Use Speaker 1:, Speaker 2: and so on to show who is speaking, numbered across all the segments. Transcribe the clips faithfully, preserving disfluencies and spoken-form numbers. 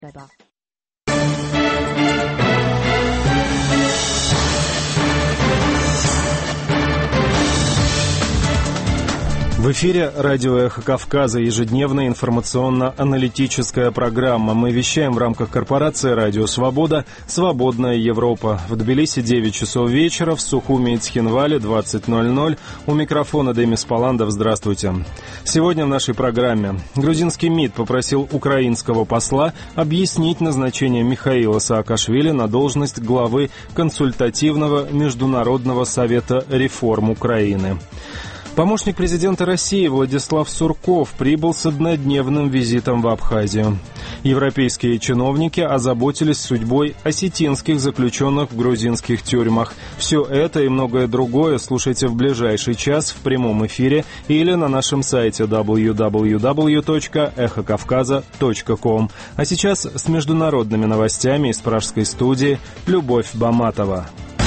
Speaker 1: В эфире радио «Эхо Кавказа», ежедневная информационно-аналитическая программа. Мы вещаем в рамках корпорации «Радио Свобода», «Свободная Европа». В Тбилиси девять часов вечера, в Сухуми и Цхинвале двадцать ноль ноль. У микрофона Демис Паландов. Здравствуйте. Сегодня в нашей программе. Грузинский МИД попросил украинского посла объяснить назначение Михаила Саакашвили на должность главы консультативного Международного совета реформ Украины. Помощник президента России Владислав Сурков прибыл с однодневным визитом в Абхазию. Европейские чиновники озаботились судьбой осетинских заключенных в грузинских тюрьмах. Все это и многое другое слушайте в ближайший час в прямом эфире или на нашем сайте дабл ю дабл ю дабл ю точка эхо кавказа точка ком. А сейчас с международными новостями из пражской студии Любовь Баматова.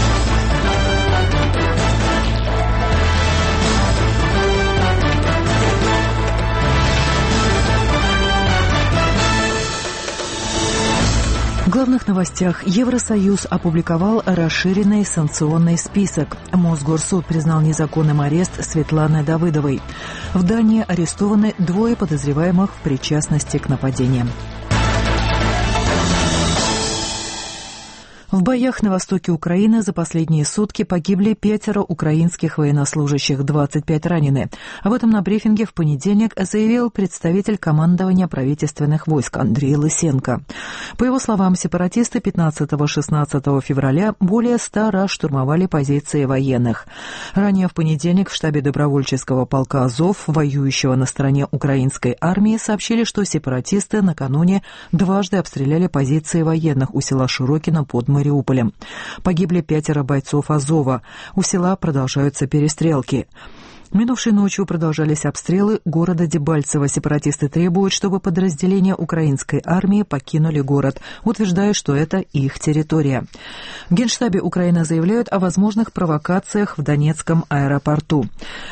Speaker 2: В главных новостях. Евросоюз опубликовал расширенный санкционный список. Мосгорсуд признал незаконным арест Светланы Давыдовой. В Дании арестованы двое подозреваемых в причастности к нападениям. В боях на востоке Украины за последние сутки погибли пятеро украинских военнослужащих, двадцать пять ранены. Об этом на брифинге в понедельник заявил представитель командования правительственных войск Андрей Лысенко. По его словам, сепаратисты пятнадцатого-шестнадцатого февраля более ста раз штурмовали позиции военных. Ранее в понедельник в штабе добровольческого полка «Азов», воюющего на стороне украинской армии, сообщили, что сепаратисты накануне дважды обстреляли позиции военных у села Широкино под Мариуполем. Мариуполем. Погибли пятеро бойцов Азова. У села продолжаются перестрелки. Минувшей ночью продолжались обстрелы города Дебальцево. Сепаратисты требуют, чтобы подразделения украинской армии покинули город, утверждая, что это их территория. В Генштабе Украины заявляют о возможных провокациях в Донецком аэропорту.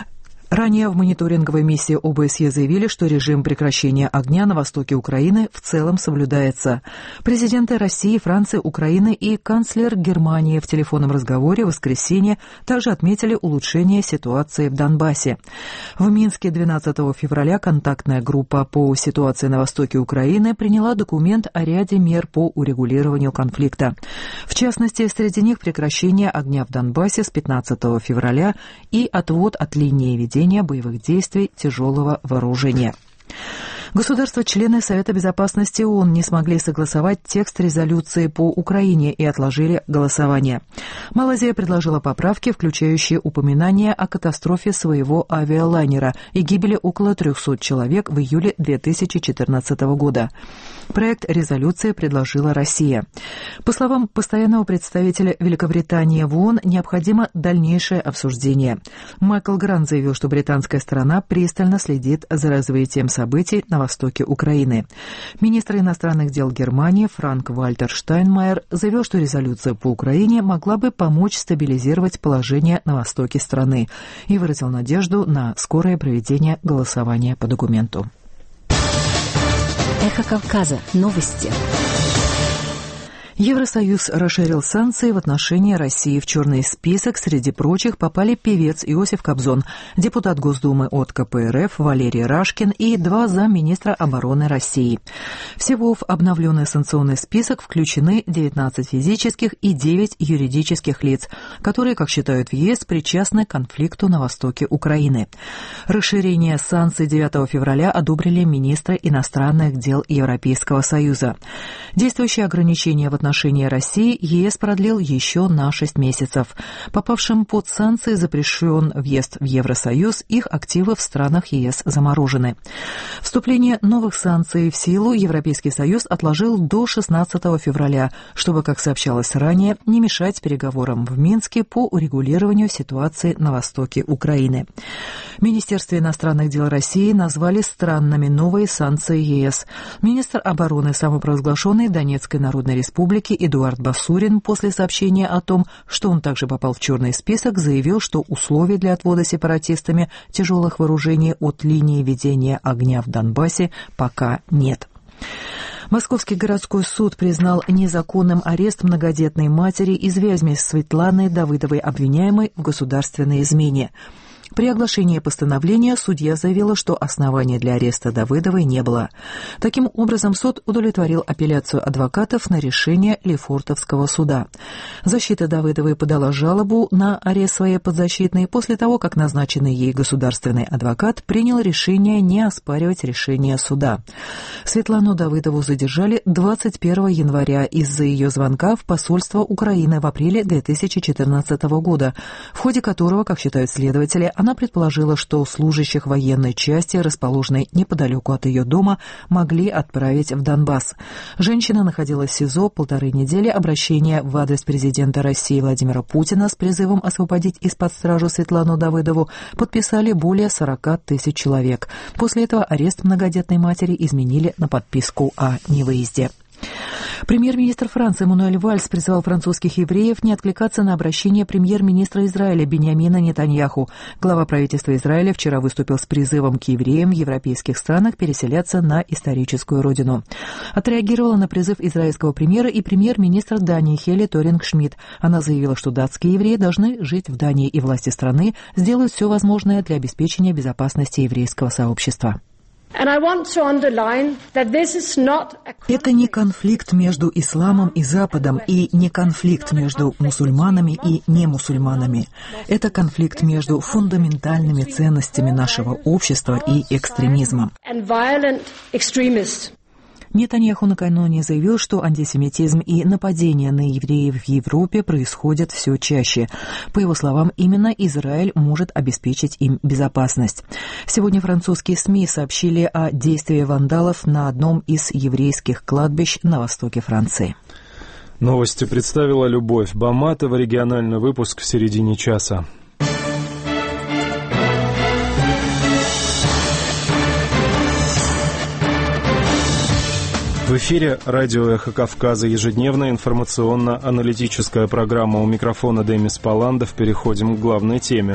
Speaker 2: Ранее в мониторинговой миссии О Бэ Эс Е заявили, что режим прекращения огня на востоке Украины в целом соблюдается. Президенты России, Франции, Украины и канцлер Германии в телефонном разговоре в воскресенье также отметили улучшение ситуации в Донбассе. В Минске двенадцатого февраля контактная группа по ситуации на востоке Украины приняла документ о ряде мер по урегулированию конфликта. В частности, среди них прекращение огня в Донбассе с пятнадцатого февраля и отвод от линии ведения боевых действий тяжелого вооружения. Государства-члены Совета безопасности ООН не смогли согласовать текст резолюции по Украине и отложили голосование. Малайзия предложила поправки, включающие упоминание о катастрофе своего авиалайнера и гибели около трехсот человек в июле две тысячи четырнадцатого года. Проект резолюции предложила Россия. По словам постоянного представителя Великобритании в ООН, необходимо дальнейшее обсуждение. Майкл Грант заявил, что британская сторона пристально следит за развитием событий на востоке Украины. Министр иностранных дел Германии Франк-Вальтер Штайнмайер заявил, что резолюция по Украине могла бы помочь стабилизировать положение на востоке страны и выразил надежду на скорое проведение голосования по документу.
Speaker 3: Эхо Кавказа. Новости.
Speaker 2: Евросоюз расширил санкции в отношении России. В черный список, среди прочих, попали певец Иосиф Кобзон, депутат Госдумы от Ка Пэ Эр Эф Валерий Рашкин и два замминистра обороны России. Всего в обновленный санкционный список включены девятнадцать физических и девять юридических лиц, которые, как считают в Е ЭС, причастны к конфликту на востоке Украины. Расширение санкций девятого февраля одобрили министры иностранных дел Европейского Союза. Действующие ограничения в отношении России Е ЭС продлил еще на шесть месяцев. Попавшим под санкции запрещен въезд в Евросоюз, их активы в странах Е Эс заморожены. Вступление новых санкций в силу Европейский Союз отложил до шестнадцатого февраля, чтобы, как сообщалось ранее, не мешать переговорам в Минске по урегулированию ситуации на востоке Украины. В Министерстве иностранных дел России назвали странными новые санкции Е Эс. Министр обороны самопровозглашенной Донецкой Народной Республики Эдуард Басурин после сообщения о том, что он также попал в черный список, заявил, что условий для отвода сепаратистами тяжелых вооружений от линии ведения огня в Донбассе пока нет. Московский городской суд признал незаконным арест многодетной матери из Вязьмы Светланы Давыдовой, обвиняемой в государственной измене. При оглашении постановления судья заявила, что основания для ареста Давыдовой не было. Таким образом, суд удовлетворил апелляцию адвокатов на решение Лефортовского суда. Защита Давыдовой подала жалобу на арест своей подзащитной после того, как назначенный ей государственный адвокат принял решение не оспаривать решение суда. Светлану Давыдову задержали двадцать первого января из-за ее звонка в посольство Украины в апреле две тысячи четырнадцатого года, в ходе которого, как считают следователи, она предположила, что служащих военной части, расположенной неподалеку от ее дома, могли отправить в Донбасс. Женщина находилась в СИЗО полторы недели. Обращение в адрес президента России Владимира Путина с призывом освободить из-под стражи Светлану Давыдову подписали более сорока тысяч человек. После этого арест многодетной матери изменили на подписку о невыезде. Премьер-министр Франции Мануэль Вальс призвал французских евреев не откликаться на обращение премьер-министра Израиля Биньямина Нетаньяху. Глава правительства Израиля вчера выступил с призывом к евреям в европейских странах переселяться на историческую родину. Отреагировала на призыв израильского премьера и премьер-министр Дании Хели Торинг-Шмидт. Она заявила, что датские евреи должны жить в Дании, и власти страны сделают все возможное для обеспечения безопасности еврейского сообщества. Это не конфликт между исламом и Западом, и не конфликт между мусульманами и немусульманами. Это конфликт между фундаментальными ценностями нашего общества и экстремизмом. Нетаньяху накануне заявил, что антисемитизм и нападения на евреев в Европе происходят все чаще. По его словам, именно Израиль может обеспечить им безопасность. Сегодня французские СМИ сообщили о действии вандалов на одном из еврейских кладбищ на востоке Франции.
Speaker 1: Новости представила Любовь Баматова. Региональный выпуск в середине часа. В эфире радио «Эхо Кавказа», ежедневная информационно-аналитическая программа. У микрофона Демис Паландов. Переходим к главной теме.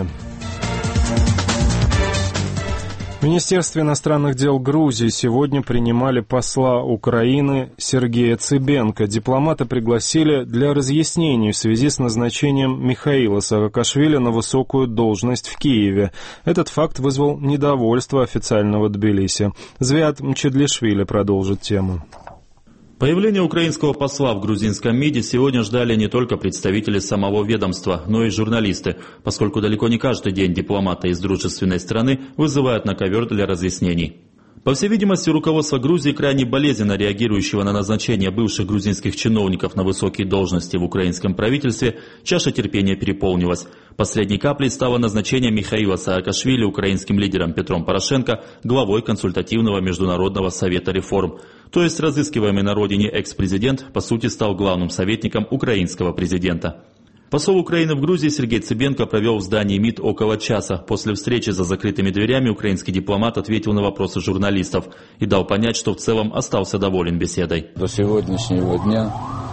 Speaker 1: В Министерстве иностранных дел Грузии сегодня принимали посла Украины Сергея Цыбенко. Дипломата пригласили для разъяснений в связи с назначением Михаила Саакашвили на высокую должность в Киеве. Этот факт вызвал недовольство официального Тбилиси. Звят Мчедлишвили продолжит тему.
Speaker 3: Появление украинского посла в грузинском МИДе сегодня ждали не только представители самого ведомства, но и журналисты, поскольку далеко не каждый день дипломата из дружественной страны вызывают на ковер для разъяснений. По всей видимости, руководство Грузии, крайне болезненно реагирующего на назначение бывших грузинских чиновников на высокие должности в украинском правительстве, чаша терпения переполнилась. Последней каплей стало назначение Михаила Саакашвили украинским лидером Петром Порошенко главой консультативного международного совета реформ. То есть разыскиваемый на родине экс-президент, по сути, стал главным советником украинского президента. Посол Украины в Грузии Сергей Цыбенко провел в здании МИД около часа. После встречи за закрытыми дверями украинский дипломат ответил на вопросы журналистов и дал понять, что в целом остался доволен беседой.
Speaker 4: До сегодняшнего дня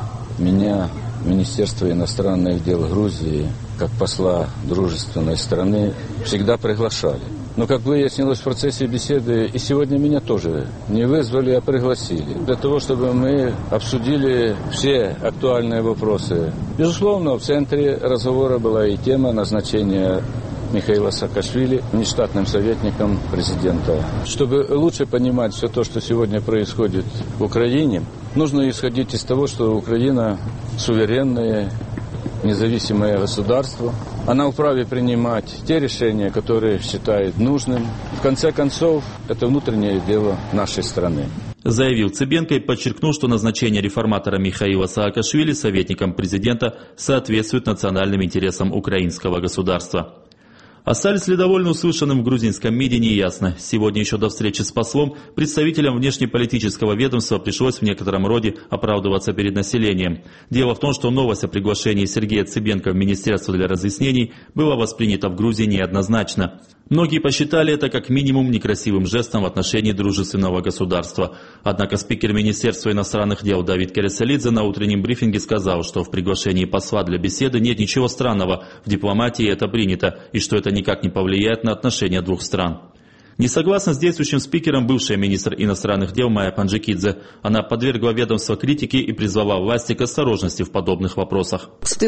Speaker 4: меня Министерство иностранных дел Грузии, как посла дружественной страны, всегда приглашали. Но, как выяснилось в процессе беседы, и сегодня меня тоже не вызвали, а пригласили. Для того, чтобы мы обсудили все актуальные вопросы. Безусловно, в центре разговора была и тема назначения Михаила Саакашвили внештатным советником президента. Чтобы лучше понимать все то, что сегодня происходит в Украине, нужно исходить из того, что Украина суверенная, независимое государство. Она вправе принимать те решения, которые считает нужным. В конце концов, это внутреннее дело нашей страны.
Speaker 3: Заявил Цыбенко и подчеркнул, что назначение реформатора Михаила Саакашвили советником президента соответствует национальным интересам украинского государства. Остались ли довольны услышанным в грузинском МИДе, неясно. Сегодня еще до встречи с послом представителям внешнеполитического ведомства пришлось в некотором роде оправдываться перед населением. Дело в том, что новость о приглашении Сергея Цыбенко в Министерство для разъяснений была воспринята в Грузии неоднозначно. Многие посчитали это как минимум некрасивым жестом в отношении дружественного государства. Однако спикер Министерства иностранных дел Давид Кереселидзе на утреннем брифинге сказал, что в приглашении посла для беседы нет ничего странного, в дипломатии это принято, и что это никак не повлияет на отношения двух стран. Не согласна с действующим спикером бывшая министр иностранных дел Майя Панджикидзе. Она подвергла ведомство критике и призвала власти к осторожности в подобных вопросах.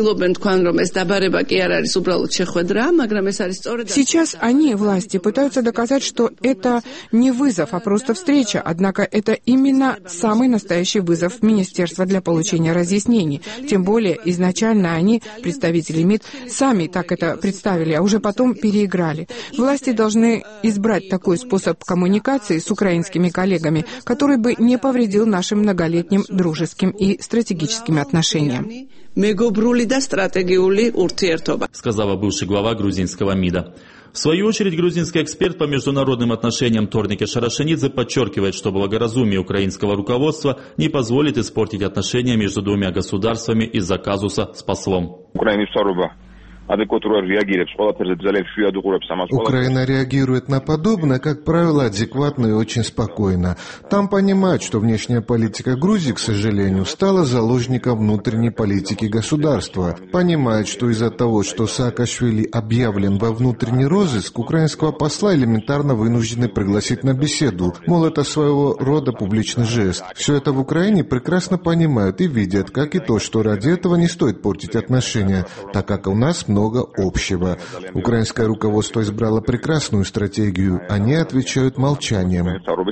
Speaker 5: Сейчас они, власти, пытаются доказать, что это не вызов, а просто встреча. Однако это именно самый настоящий вызов министерства для получения разъяснений. Тем более, изначально они, представители МИД, сами так это представили, а уже потом переиграли. Власти должны избрать такой способ коммуникации с украинскими коллегами, который бы не повредил нашим многолетним дружеским и стратегическим отношениям.
Speaker 3: Сказала бывший глава грузинского МИДа. В свою очередь, грузинский эксперт по международным отношениям Торнике Шарашенидзе подчеркивает, что благоразумие украинского руководства не позволит испортить отношения между двумя государствами из-за казуса с послом.
Speaker 6: Украина реагирует на подобное, как правило, адекватно и очень спокойно. Там понимают, что внешняя политика Грузии, к сожалению, стала заложником внутренней политики государства. Понимают, что из-за того, что Саакашвили объявлен во внутренний розыск, украинского посла элементарно вынуждены пригласить на беседу. Мол, это своего рода публичный жест. Все это в Украине прекрасно понимают и видят, как и то, что ради этого не стоит портить отношения, так как у нас много много общего. Украинское руководство избрало прекрасную стратегию. Они отвечают молчанием.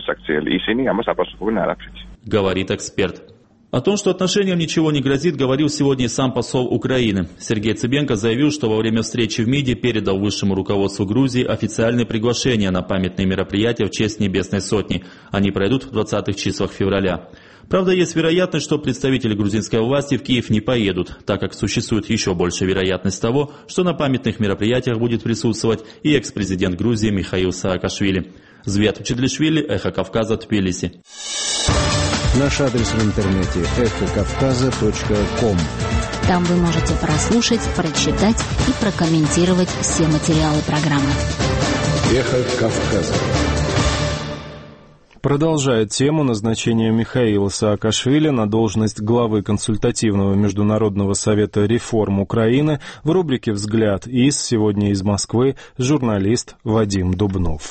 Speaker 3: Говорит эксперт. О том, что отношениям ничего не грозит, говорил сегодня и сам посол Украины. Сергей Цыбенко заявил, что во время встречи в МИДе передал высшему руководству Грузии официальные приглашения на памятные мероприятия в честь Небесной Сотни. Они пройдут в двадцатых числах февраля. Правда, есть вероятность, что представители грузинской власти в Киев не поедут, так как существует еще большая вероятность того, что на памятных мероприятиях будет присутствовать и экс-президент Грузии Михаил Саакашвили. Звят Чедлишвили, Эхо Кавказа, Тбилиси.
Speaker 7: Наш адрес в интернете эхо кавказа точка ком.
Speaker 8: Там вы можете прослушать, прочитать и прокомментировать все материалы программы.
Speaker 7: Эхо Кавказа.
Speaker 1: Продолжает тему назначения Михаила Саакашвили на должность главы консультативного международного совета реформ Украины в рубрике «Взгляд ИС» сегодня из Москвы журналист Вадим Дубнов.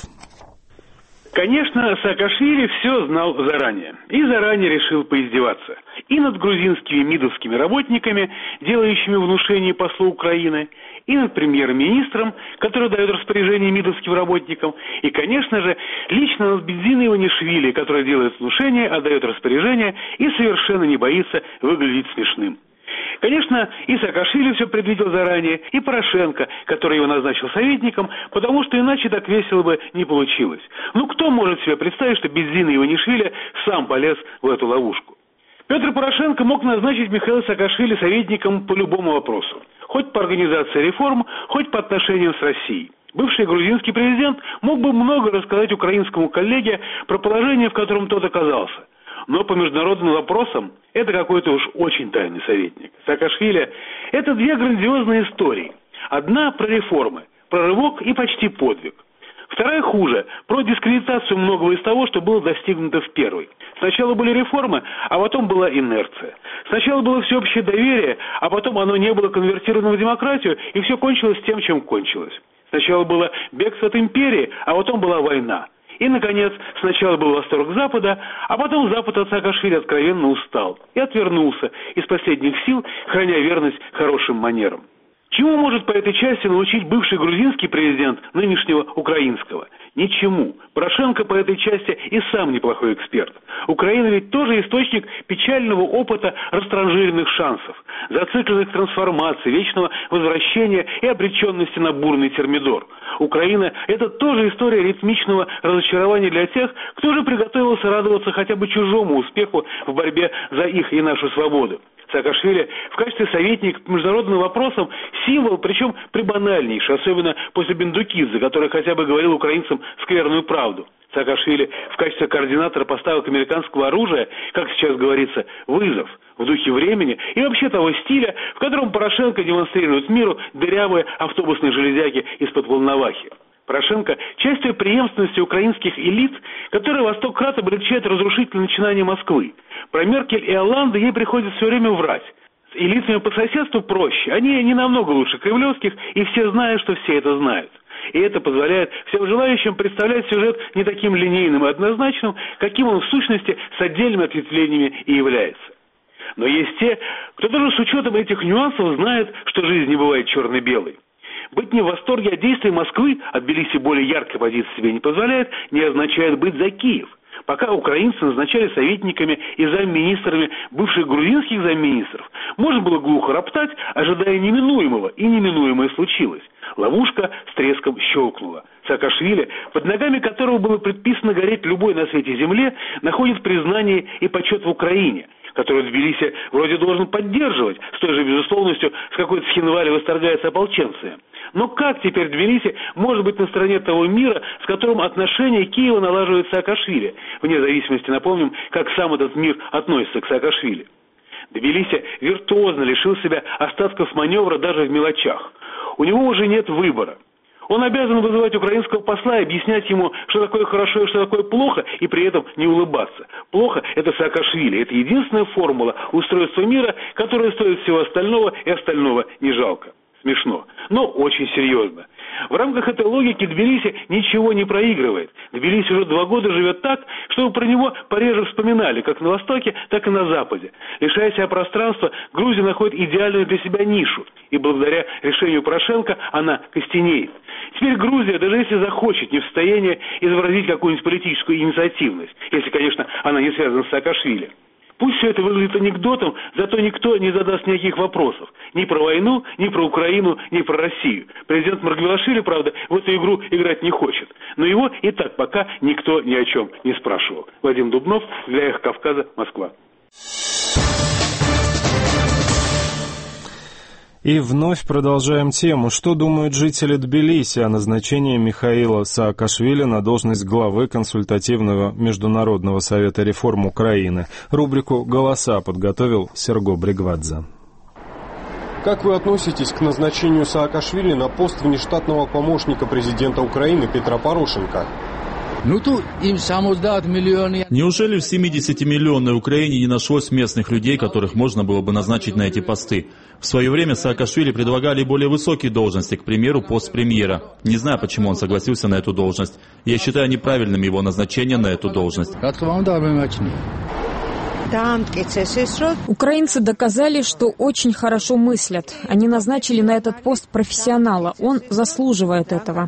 Speaker 9: Конечно, Саакашвили все знал заранее и заранее решил поиздеваться и над грузинскими мидовскими работниками, делающими внушение послу Украины, и над премьер-министром, который дает распоряжение мидовским работникам, и, конечно же, лично над Бензиной Иванишвили, который делает внушение, отдает распоряжение и совершенно не боится выглядеть смешным. Конечно, и Саакашвили все предвидел заранее, и Порошенко, который его назначил советником, потому что иначе так весело бы не получилось. Ну, кто может себе представить, что Бензина Иванишвили сам полез в эту ловушку? Петр Порошенко мог назначить Михаила Саакашвили советником по любому вопросу. Хоть по организации реформ, хоть по отношениям с Россией. Бывший грузинский президент мог бы много рассказать украинскому коллеге про положение, в котором тот оказался. Но по международным вопросам это какой-то уж очень тайный советник. Саакашвили – это две грандиозные истории. Одна про реформы, про рывок и почти подвиг. Вторая хуже, про дискредитацию многого из того, что было достигнуто в первой. Сначала были реформы, а потом была инерция. Сначала было всеобщее доверие, а потом оно не было конвертировано в демократию, и все кончилось тем, чем кончилось. Сначала было бегство от империи, а потом была война. И, наконец, сначала был восторг Запада, а потом Запад от Саакашвили откровенно устал и отвернулся из последних сил, храня верность хорошим манерам. Чему может по этой части научить бывший грузинский президент нынешнего украинского? Ничему. Порошенко по этой части и сам неплохой эксперт. Украина ведь тоже источник печального опыта растранжиренных шансов, зацикленных трансформаций, вечного возвращения и обреченности на бурный термидор. Украина – это тоже история ритмичного разочарования для тех, кто уже приготовился радоваться хотя бы чужому успеху в борьбе за их и нашу свободу. Саакашвили в качестве советника по международным вопросам символ, причем прибанальнейший, особенно после Бендукидзе, который хотя бы говорил украинцам скверную правду. Саакашвили в качестве координатора поставок американского оружия, как сейчас говорится, вызов в духе времени и вообще того стиля, в котором Порошенко демонстрирует миру дырявые автобусные железяки из-под Волновахи. Порошенко – часть той преемственности украинских элит, которая во сто крат облегчает разрушительные начинания Москвы. Про Меркель и Олланда ей приходится все время врать. С элитами по соседству проще, они не намного лучше кремлевских, и все знают, что все это знают. И это позволяет всем желающим представлять сюжет не таким линейным и однозначным, каким он в сущности с отдельными ответвлениями и является. Но есть те, кто даже с учетом этих нюансов знает, что жизнь не бывает черно-белой. Быть не в восторге от действий Москвы, от Тбилиси более яркой позиции себе не позволяет, не означает быть за Киев. Пока украинцы назначали советниками и замминистрами бывших грузинских замминистров, можно было глухо роптать, ожидая неминуемого, и неминуемое случилось. Ловушка с треском щелкнула. Саакашвили, под ногами которого было предписано гореть любой на свете земле, находит признание и почет в Украине, которую Тбилиси вроде должен поддерживать с той же безусловностью, с какой Цхинвали восторгается ополченцами. Но как теперь Тбилиси может быть на стороне того мира, с которым отношения Киева налаживает Саакашвили, вне зависимости, напомним, как сам этот мир относится к Саакашвили? Тбилиси виртуозно лишил себя остатков маневра даже в мелочах. У него уже нет выбора. Он обязан вызывать украинского посла и объяснять ему, что такое хорошо и что такое плохо, и при этом не улыбаться. Плохо – это Саакашвили. Это единственная формула устройства мира, которая стоит всего остального, и остального не жалко. Смешно, но очень серьезно. В рамках этой логики Тбилиси ничего не проигрывает. Тбилиси уже два года живет так, чтобы про него пореже вспоминали, как на Востоке, так и на Западе. Лишая себя пространства, Грузия находит идеальную для себя нишу. И благодаря решению Порошенко она костенеет. Теперь Грузия, даже если захочет, не в состоянии изобразить какую-нибудь политическую инициативность, если, конечно, она не связана с Саакашвили. Пусть все это выглядит анекдотом, зато никто не задаст никаких вопросов. Ни про войну, ни про Украину, ни про Россию. Президент Маргвелашвили, правда, в эту игру играть не хочет. Но его и так пока никто ни о чем не спрашивал. Вадим Дубнов, для «Эхо Кавказа», Москва.
Speaker 1: И вновь продолжаем тему. Что думают жители Тбилиси о назначении Михаила Саакашвили на должность главы консультативного Международного совета реформ Украины? Рубрику «Голоса» подготовил Серго Бригвадзе.
Speaker 10: Как вы относитесь к назначению Саакашвили на пост внештатного помощника президента Украины Петра Порошенко?
Speaker 3: Неужели в семидесятимиллионной Украине не нашлось местных людей, которых можно было бы назначить на эти посты? В свое время Саакашвили предлагали более высокие должности, к примеру, пост премьера. Не знаю, почему он согласился на эту должность. Я считаю неправильным его назначение на эту должность.
Speaker 11: Украинцы доказали, что очень хорошо мыслят. Они назначили на этот пост профессионала. Он заслуживает этого.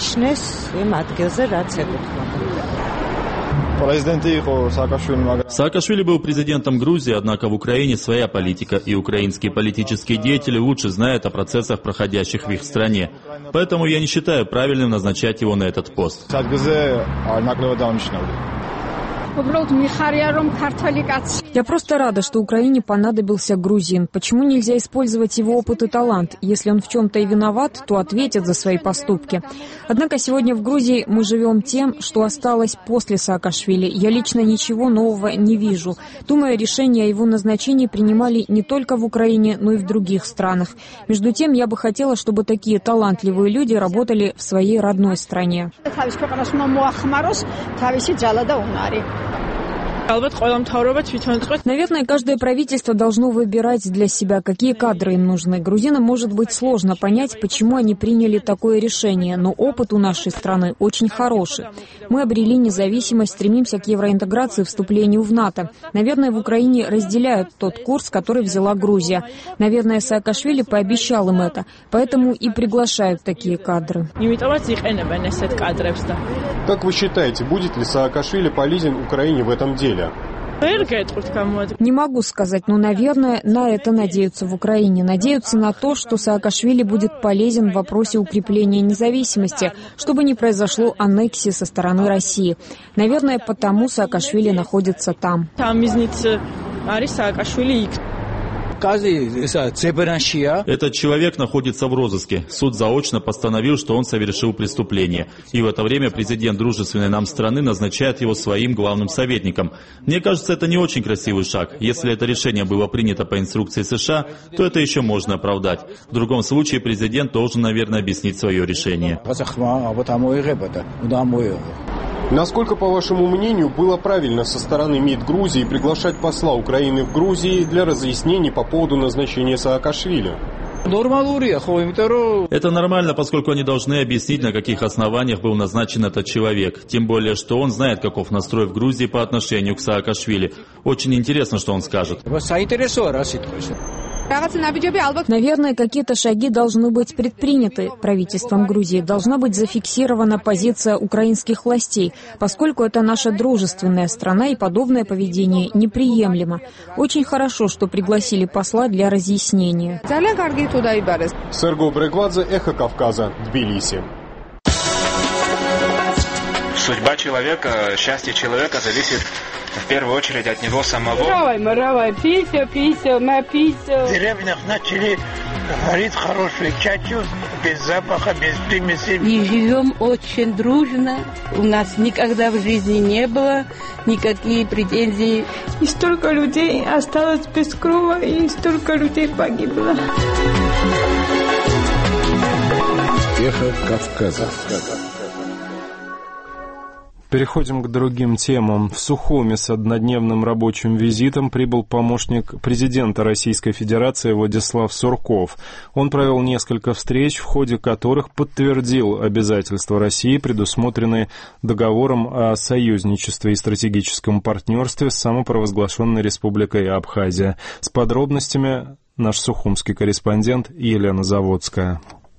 Speaker 3: Саакашвили был президентом Грузии, однако в Украине своя политика, и украинские политические деятели лучше знают о процессах, проходящих в их стране. Поэтому я не считаю правильным назначать его на этот пост.
Speaker 11: Я просто рада, что Украине понадобился грузин. Почему нельзя использовать его опыт и талант? Если он в чем-то и виноват, то ответит за свои поступки. Однако сегодня в Грузии мы живем тем, что осталось после Саакашвили. Я лично ничего нового не вижу. Думаю, решения о его назначении принимали не только в Украине, но и в других странах. Между тем, я бы хотела, чтобы такие талантливые люди работали в своей родной стране. Наверное, каждое правительство должно выбирать для себя, какие кадры им нужны. Грузинам может быть сложно понять, почему они приняли такое решение, но опыт у нашей страны очень хороший. Мы обрели независимость, стремимся к евроинтеграции и вступлению в НАТО. Наверное, в Украине разделяют тот курс, который взяла Грузия. Наверное, Саакашвили пообещал им это, поэтому и приглашают такие кадры.
Speaker 10: Как вы считаете, будет ли Саакашвили полезен Украине в этом деле?
Speaker 11: Не могу сказать, но, наверное, на это надеются в Украине. Надеются на то, что Саакашвили будет полезен в вопросе укрепления независимости, чтобы не произошло аннексии со стороны России. Наверное, потому Саакашвили находится там.
Speaker 3: Этот человек находится в розыске. Суд заочно постановил, что он совершил преступление. И в это время президент дружественной нам страны назначает его своим главным советником. Мне кажется, это не очень красивый шаг. Если это решение было принято по инструкции США, то это еще можно оправдать. В другом случае президент должен, наверное, объяснить свое решение.
Speaker 10: Насколько, по вашему мнению, было правильно со стороны МИД Грузии приглашать посла Украины в Грузии для разъяснений по поводу назначения Саакашвили?
Speaker 3: Это нормально, поскольку они должны объяснить, на каких основаниях был назначен этот человек. Тем более, что он знает, каков настрой в Грузии по отношению к Саакашвили. Очень интересно, что он скажет.
Speaker 11: Наверное, какие-то шаги должны быть предприняты правительством Грузии. Должна быть зафиксирована позиция украинских властей, поскольку это наша дружественная страна и подобное поведение неприемлемо. Очень хорошо, что пригласили посла для разъяснения.
Speaker 10: Серго Брегвадзе, Эхо Кавказа, Тбилиси.
Speaker 12: Судьба человека, счастье человека зависит в первую очередь от него самого.
Speaker 13: В
Speaker 14: деревнях начали варить хорошую чачу, без запаха, без примесей.
Speaker 13: И живем очень дружно. У нас никогда в жизни не было никаких претензий.
Speaker 15: И столько людей осталось без крова, и столько людей погибло.
Speaker 7: Эхо Кавказа.
Speaker 1: Переходим к другим темам. В Сухуми с однодневным рабочим визитом прибыл помощник президента Российской Федерации Владислав Сурков. Он провел несколько встреч, в ходе которых подтвердил обязательства России, предусмотренные договором о союзничестве и стратегическом партнерстве с самопровозглашенной Республикой Абхазия. С подробностями наш сухумский корреспондент Елена Заводская.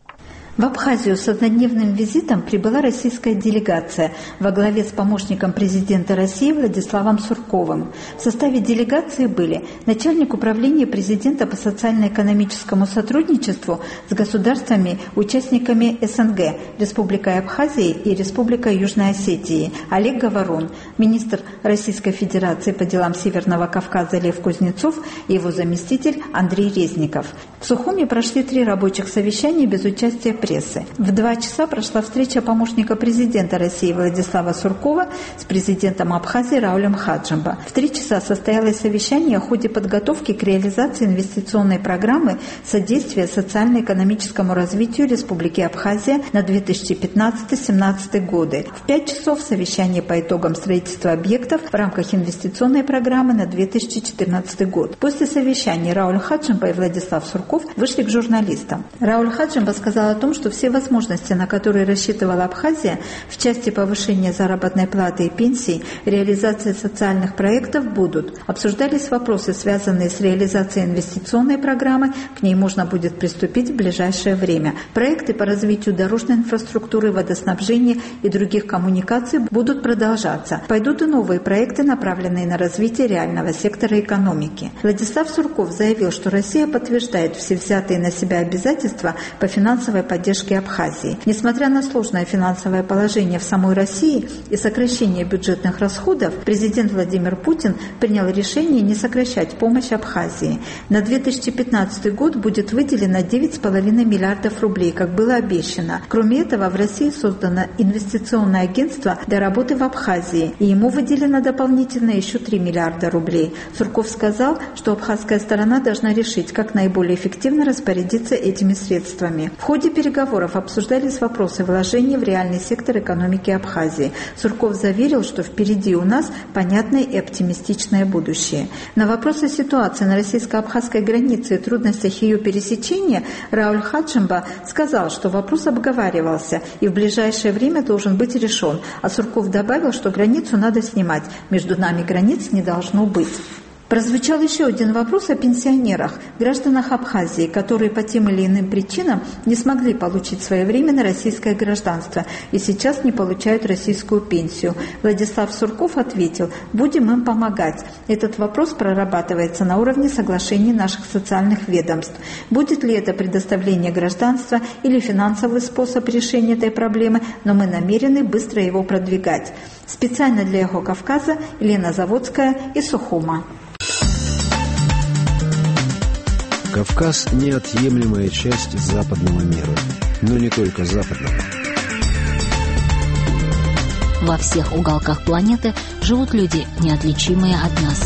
Speaker 16: В Абхазию с однодневным визитом прибыла российская делегация во главе с помощником президента России Владиславом Сурковым. В составе делегации были начальник управления президента по социально-экономическому сотрудничеству с государствами-участниками СНГ, Республикой Абхазии и Республикой Южной Осетии Олег Говорон, министр Российской Федерации по делам Северного Кавказа Лев Кузнецов и его заместитель Андрей Резников. В Сухуми прошли три рабочих совещания без участия прессы. В два часа прошла встреча помощника президента России Владислава Суркова с президентом Абхазии Раулем Хаджимба. В три часа состоялось совещание о ходе подготовки к реализации инвестиционной программы содействия социально-экономическому развитию Республики Абхазия на две тысячи пятнадцатый — две тысячи семнадцатый годы. В пять часов совещание по итогам строительства объектов в рамках инвестиционной программы на две тысячи четырнадцатый год. После совещания Рауль Хаджимба и Владислав Сурков вышли к журналистам. Рауль Хаджимба сказал о том, что все возможности, на которые рассчитывала Абхазия в части повышения заработной платы и пенсий, реализации социальных проектов будут. Обсуждались вопросы, связанные с реализацией инвестиционной программы, к ней можно будет приступить в ближайшее время. Проекты по развитию дорожной инфраструктуры, водоснабжения и других коммуникаций будут продолжаться. Пойдут и новые проекты, направленные на развитие реального сектора экономики. Владислав Сурков заявил, что Россия подтверждает все взятые на себя обязательства по финансовой поддержке Абхазии. Несмотря на сложное финансовое положение в самой России и сокращение бюджетных расходов, президент Владимир Путин принял решение не сокращать помощь Абхазии. На две тысячи пятнадцатый год будет выделено девять с половиной миллиардов рублей, как было обещано. Кроме этого, в России создано инвестиционное агентство для работы в Абхазии, и ему выделено дополнительно еще три миллиарда рублей. Сурков сказал, что абхазская сторона должна решить, как наиболее эффективно распорядиться этими средствами. В ходе переговоров обсуждались вопросы вложений в реальный сектор экономики Абхазии. Сурков заверил, что впереди у нас понятное и оптимистичное будущее. На вопрос о ситуации на российско-абхазской границе и трудностях ее пересечения Рауль Хаджимба сказал, что вопрос обговаривался и в ближайшее время должен быть решен. А Сурков добавил, что границу надо снимать. Между нами границ не должно быть. Прозвучал еще один вопрос о пенсионерах, гражданах Абхазии, которые по тем или иным причинам не смогли получить своевременно российское гражданство и сейчас не получают российскую пенсию. Владислав Сурков ответил: будем им помогать. Этот вопрос прорабатывается на уровне соглашений наших социальных ведомств. Будет ли это предоставление гражданства или финансовый способ решения этой проблемы, но мы намерены быстро его продвигать. Специально для Эхо Кавказа Елена Заводская из Сухума.
Speaker 7: Кавказ – неотъемлемая часть западного мира, но не только западного.
Speaker 8: Во всех уголках планеты живут люди, неотличимые от нас.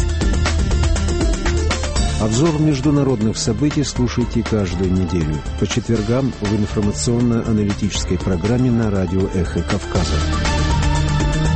Speaker 7: Обзор международных событий слушайте каждую неделю по четвергам в информационно-аналитической программе на радио «Эхо Кавказа».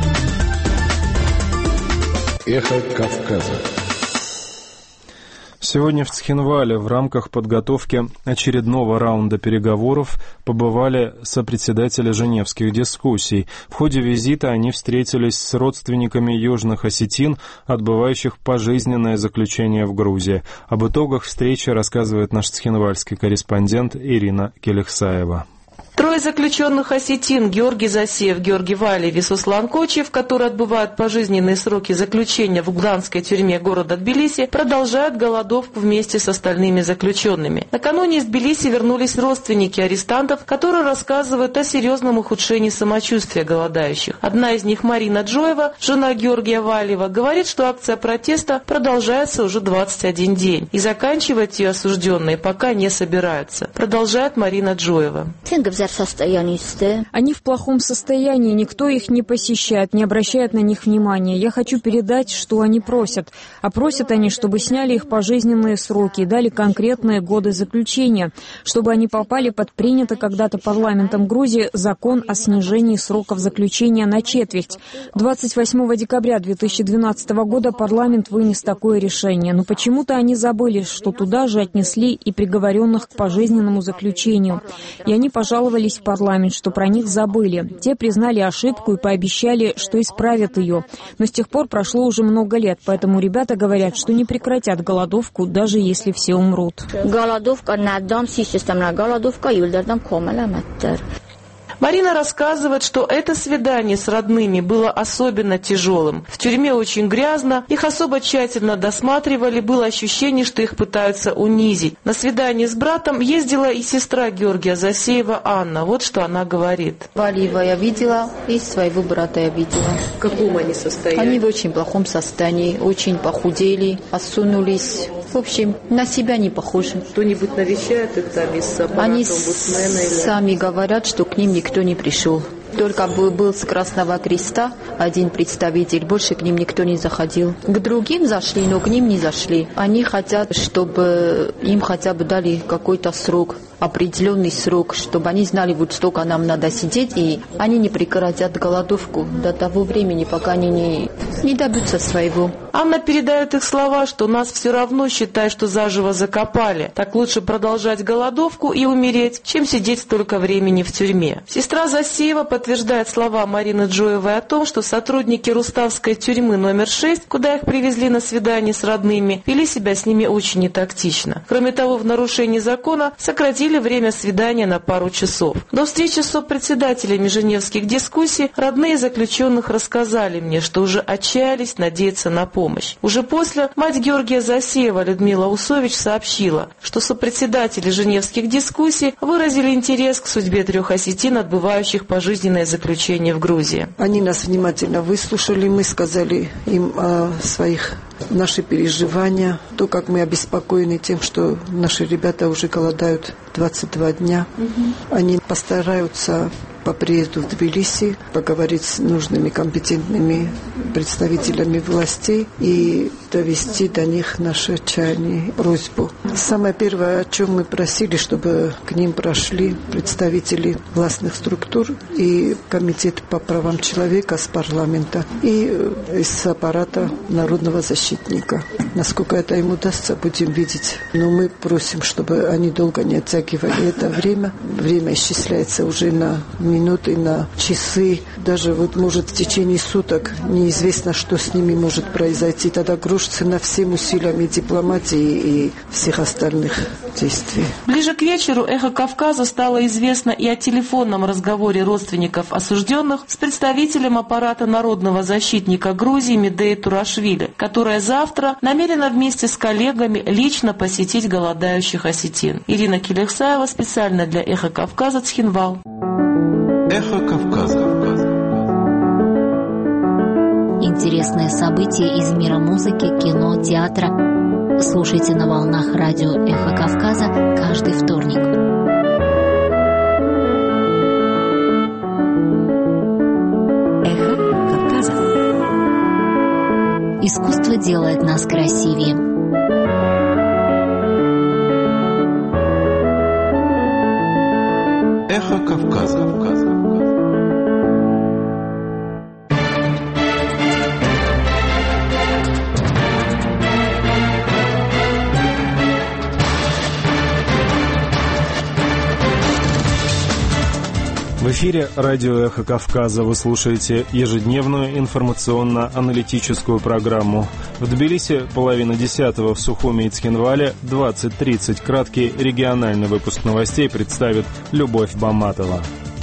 Speaker 1: В Сегодня в Цхинвале в рамках подготовки очередного раунда переговоров побывали сопредседатели женевских дискуссий. В ходе визита они встретились с родственниками южных осетин, отбывающих пожизненное заключение в Грузии. Об итогах встречи рассказывает наш цхинвальский корреспондент Ирина Келехсаева.
Speaker 17: Трое заключенных осетин Георгий Засеев, Георгий Валиев и Суслан Кочев, которые отбывают пожизненные сроки заключения в гданской тюрьме города Тбилиси, продолжают голодовку вместе с остальными заключенными. Накануне из Тбилиси вернулись родственники арестантов, которые рассказывают о серьезном ухудшении самочувствия голодающих. Одна из них, Марина Джоева, жена Георгия Валиева, говорит, что акция протеста продолжается уже двадцать один день, и заканчивать ее осужденные пока не собираются. Продолжает Марина Джоева.
Speaker 11: Они в плохом состоянии, никто их не посещает, не обращает на них внимания. Я хочу передать, что они просят. А просят они, чтобы сняли их пожизненные сроки и дали конкретные годы заключения, чтобы они попали под принятый когда-то парламентом Грузии закон о снижении сроков заключения на четверть. двадцать восьмого декабря две тысячи двенадцатого года парламент вынес такое решение, но почему-то они забыли, что туда же отнесли и приговоренных к пожизненному заключению. И они пожаловались в парламент, что про них забыли. Те признали ошибку и пообещали, что исправят ее. Но с тех пор прошло уже много лет, поэтому ребята говорят, что не прекратят голодовку, даже если все умрут.
Speaker 17: Марина рассказывает, что это свидание с родными было особенно тяжелым. В тюрьме очень грязно, их особо тщательно досматривали, было ощущение, что их пытаются унизить. На свидание с братом ездила и сестра Георгия Засеева Анна. Вот что она говорит.
Speaker 18: Валиева я видела, и своего брата я видела.
Speaker 17: В каком они состоянии?
Speaker 18: Они в очень плохом состоянии, очень похудели, осунулись. В общем, на себя не похожи.
Speaker 17: Кто-нибудь навещает их там из аппарата
Speaker 18: Они
Speaker 17: омбудсмена или...
Speaker 18: сами говорят, что к ним никто не пришел. Только был с Красного Креста один представитель, больше к ним никто не заходил. К другим зашли, но к ним не зашли. Они хотят, чтобы им хотя бы дали какой-то срок, определенный срок, чтобы они знали, вот столько нам надо сидеть, и они не прекратят голодовку до того времени, пока они не, не добьются своего.
Speaker 17: Анна передает их слова, что нас все равно считают, что заживо закопали. Так лучше продолжать голодовку и умереть, чем сидеть столько времени в тюрьме. Сестра Засеева подтверждает слова Марины Джоевой о том, что сотрудники Руставской тюрьмы номер шесть, куда их привезли на свидание с родными, вели себя с ними очень нетактично. Кроме того, в нарушении закона сократили время свидания на пару часов. До встречи с сопредседателями женевских дискуссий родные заключенных рассказали мне, что уже отчаялись надеяться на помощь. Уже после мать Георгия Засеева Людмила Усович сообщила, что сопредседатели женевских дискуссий выразили интерес к судьбе трех осетин, отбывающих пожизненное заключение в Грузии.
Speaker 19: Они нас внимательно выслушали, мы сказали им о своих наши переживания, то, как мы обеспокоены тем, что наши ребята уже голодают двадцать два дня. Угу. Они постараются по приезду в Тбилиси поговорить с нужными компетентными представителями властей и довести до них нашу отчаянную просьбу. Самое первое, о чем мы просили, чтобы к ним прошли представители властных структур и Комитет по правам человека с парламента и из аппарата народного защитника. Насколько это им удастся, будем видеть. Но мы просим, чтобы они долго не оттягивали это время. Время исчисляется уже на минуты, на часы. Даже вот может в течение суток неизвестно, что с ними может произойти. Тогда груз цена всем усилиями дипломатии и всех остальных действий.
Speaker 17: Ближе к вечеру «Эхо Кавказа» стало известно и о телефонном разговоре родственников осужденных с представителем аппарата народного защитника Грузии Медеи Турашвили, которая завтра намерена вместе с коллегами лично посетить голодающих осетин. Ирина Келехсаева специально для «Эхо Кавказа», Цхинвал.
Speaker 20: «Эхо Кавказа».
Speaker 8: Интересные события из мира музыки, кино, театра. Слушайте на волнах радио «Эхо Кавказа» каждый вторник.
Speaker 2: «Эхо Кавказа».
Speaker 8: Искусство делает нас красивее.
Speaker 20: «Эхо Кавказа».
Speaker 1: В эфире радио «Эхо Кавказа». Вы слушаете ежедневную информационно-аналитическую программу. В Тбилиси половина десятого, в Сухуми и Цхинвале двадцать тридцать. Краткий региональный выпуск новостей представит Любовь Баматова.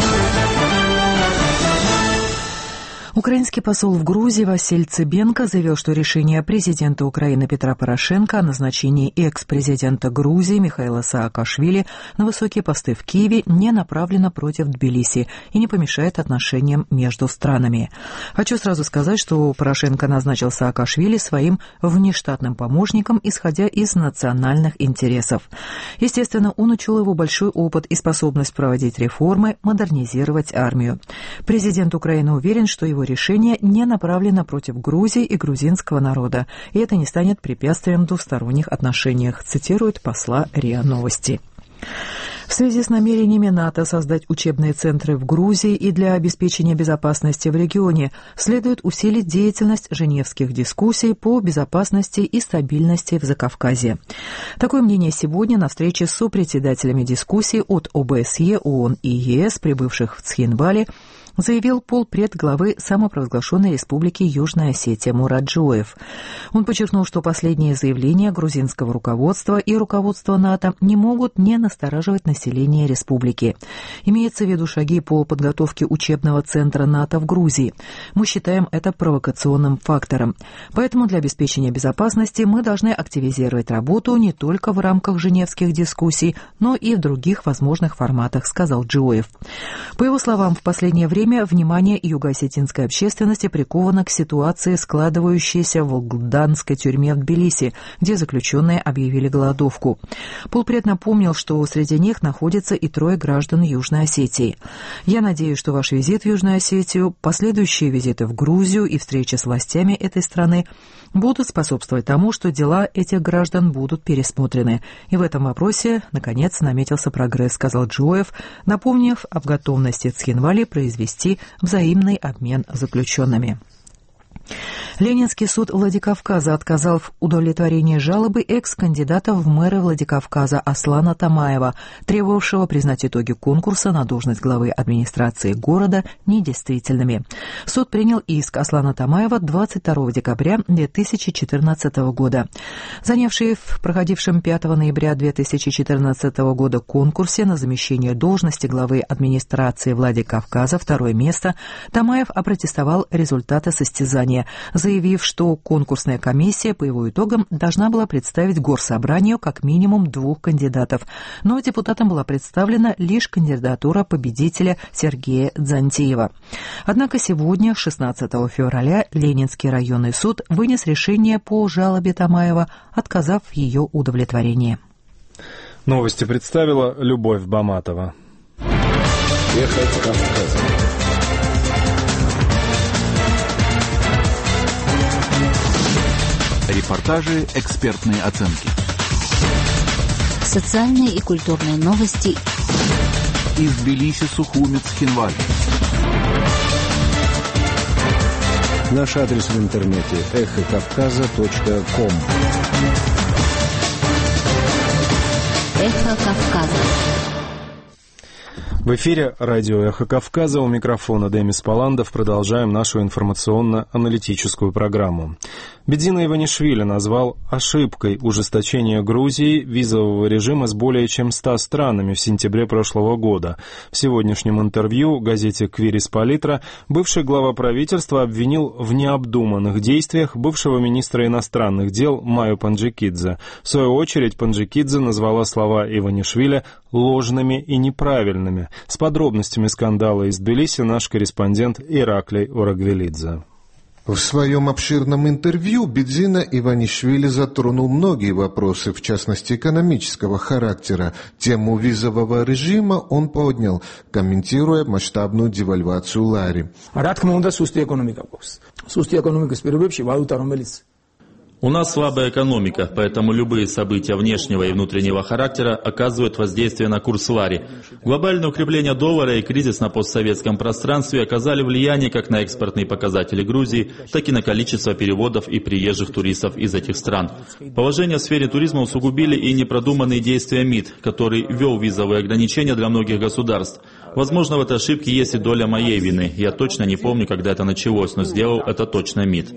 Speaker 2: Украинский посол в Грузии Василь Цыбенко заявил, что решение президента Украины Петра Порошенко о назначении экс-президента Грузии Михаила Саакашвили на высокие посты в Киеве не направлено против Тбилиси и не помешает отношениям между странами. Хочу сразу сказать, что Порошенко назначил Саакашвили своим внештатным помощником, исходя из национальных интересов. Естественно, он учел его большой опыт и способность проводить реформы, модернизировать армию. Президент Украины уверен, что его решение не направлено против Грузии и грузинского народа, и это не станет препятствием в двусторонних отношениях, цитирует посла РИА Новости. В связи с намерениями НАТО создать учебные центры в Грузии и для обеспечения безопасности в регионе следует усилить деятельность женевских дискуссий по безопасности и стабильности в Закавказье. Такое мнение сегодня на встрече с сопредседателями дискуссий от ОБСЕ, ООН и ЕС, прибывших в Цхинвале, заявил полпред главы самопровозглашенной республики Южная Осетия Мурат Джоев. Он подчеркнул, что последние заявления грузинского руководства и руководства НАТО не могут не настораживать население республики. Имеется в виду шаги по подготовке учебного центра НАТО в Грузии. Мы считаем это провокационным фактором. Поэтому для обеспечения безопасности мы должны активизировать работу не только в рамках женевских дискуссий, но и в других возможных форматах, сказал Джоев. По его словам, в последнее время внимание юго-осетинской общественности приковано к ситуации, складывающейся в Волгданской тюрьме в Тбилиси, где заключенные объявили голодовку. Полпред напомнил, что среди них находится и трое граждан Южной Осетии. Я надеюсь, что ваш визит в Южную Осетию, последующие визиты в Грузию и встречи с властями этой страны будут способствовать тому, что дела этих граждан будут пересмотрены. И в этом вопросе, наконец, наметился прогресс, сказал Джоев, напомнив о готовности Цхинвали произвести взаимный обмен заключенными. Ленинский суд Владикавказа отказал в удовлетворении жалобы экс-кандидата в мэры Владикавказа Аслана Тамаева, требовавшего признать итоги конкурса на должность главы администрации города недействительными. Суд принял иск Аслана Тамаева двадцать второго декабря две тысячи четырнадцатого года. Занявший в проходившем пятого ноября две тысячи четырнадцатого года конкурсе на замещение должности главы администрации Владикавказа второе место, Тамаев опротестовал результаты состязания, заявив, что конкурсная комиссия по его итогам должна была представить Горсобранию как минимум двух кандидатов, но депутатам была представлена лишь кандидатура победителя Сергея Дзантиева. Однако сегодня, шестнадцатого февраля, Ленинский районный суд вынес решение по жалобе Тамаева, отказав в ее удовлетворении.
Speaker 1: Новости представила Любовь Баматова.
Speaker 20: Эхо Кавказа. Репортажи, экспертные оценки.
Speaker 8: Социальные и культурные новости.
Speaker 20: Из Тбилиси, Сухуми, Цхинвали.
Speaker 7: Наш адрес в интернете эхо кавказа точка ком.
Speaker 8: Эхо Кавказа.
Speaker 1: В эфире радио «Эхо Кавказа», у микрофона Демис Паландов. Продолжаем нашу информационно-аналитическую программу. Бедзина Иванишвили назвал ошибкой ужесточение Грузии визового режима с более чем ста странами в сентябре прошлого года. В сегодняшнем интервью газете «Квирис Политра» бывший глава правительства обвинил в необдуманных действиях бывшего министра иностранных дел Майю Панджикидзе. В свою очередь Панджикидзе назвала слова Иванишвили ложными и неправильными. С подробностями скандала из Тбилиси наш корреспондент Ираклий Орагвелидзе.
Speaker 6: В своем обширном интервью Бедзина Иванишвили затронул многие вопросы, в частности экономического характера. Тему визового режима он поднял, комментируя масштабную девальвацию лари.
Speaker 3: У нас слабая экономика, поэтому любые события внешнего и внутреннего характера оказывают воздействие на курс лари. Глобальное укрепление доллара и кризис на постсоветском пространстве оказали влияние как на экспортные показатели Грузии, так и на количество переводов и приезжих туристов из этих стран. Положение в сфере туризма усугубили и непродуманные действия МИД, который ввел визовые ограничения для многих государств. Возможно, в этой ошибке есть и доля моей вины. Я точно не помню, когда это началось, но сделал это точно МИД.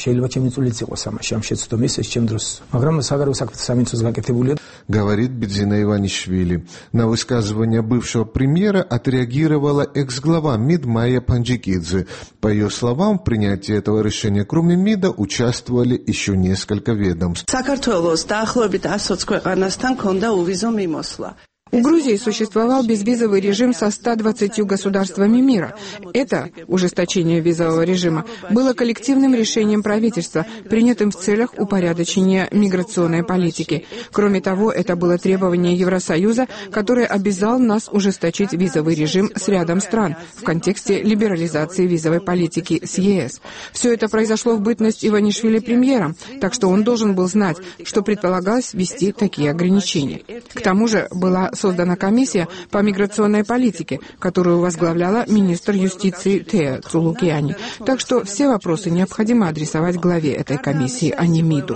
Speaker 6: Говорит Бедзина Иванишвили. На высказывание бывшего премьера отреагировала экс-глава МИД Майя Панджикидзе. По ее словам, в принятии этого решения, кроме МИДа, участвовали еще несколько ведомств.
Speaker 5: У Грузии существовал безвизовый режим со ста двадцатью государствами мира. Это ужесточение визового режима было коллективным решением правительства, принятым в целях упорядочения миграционной политики. Кроме того, это было требование Евросоюза, который обязал нас ужесточить визовый режим с рядом стран в контексте либерализации визовой политики с ЕС. Все это произошло в бытность Иванишвили премьером, так что он должен был знать, что предполагалось ввести такие ограничения. К тому же была создана комиссия по миграционной политике, которую возглавляла министр юстиции Теа Цулукиани. Так что все вопросы необходимо адресовать главе этой комиссии, а не МИДу.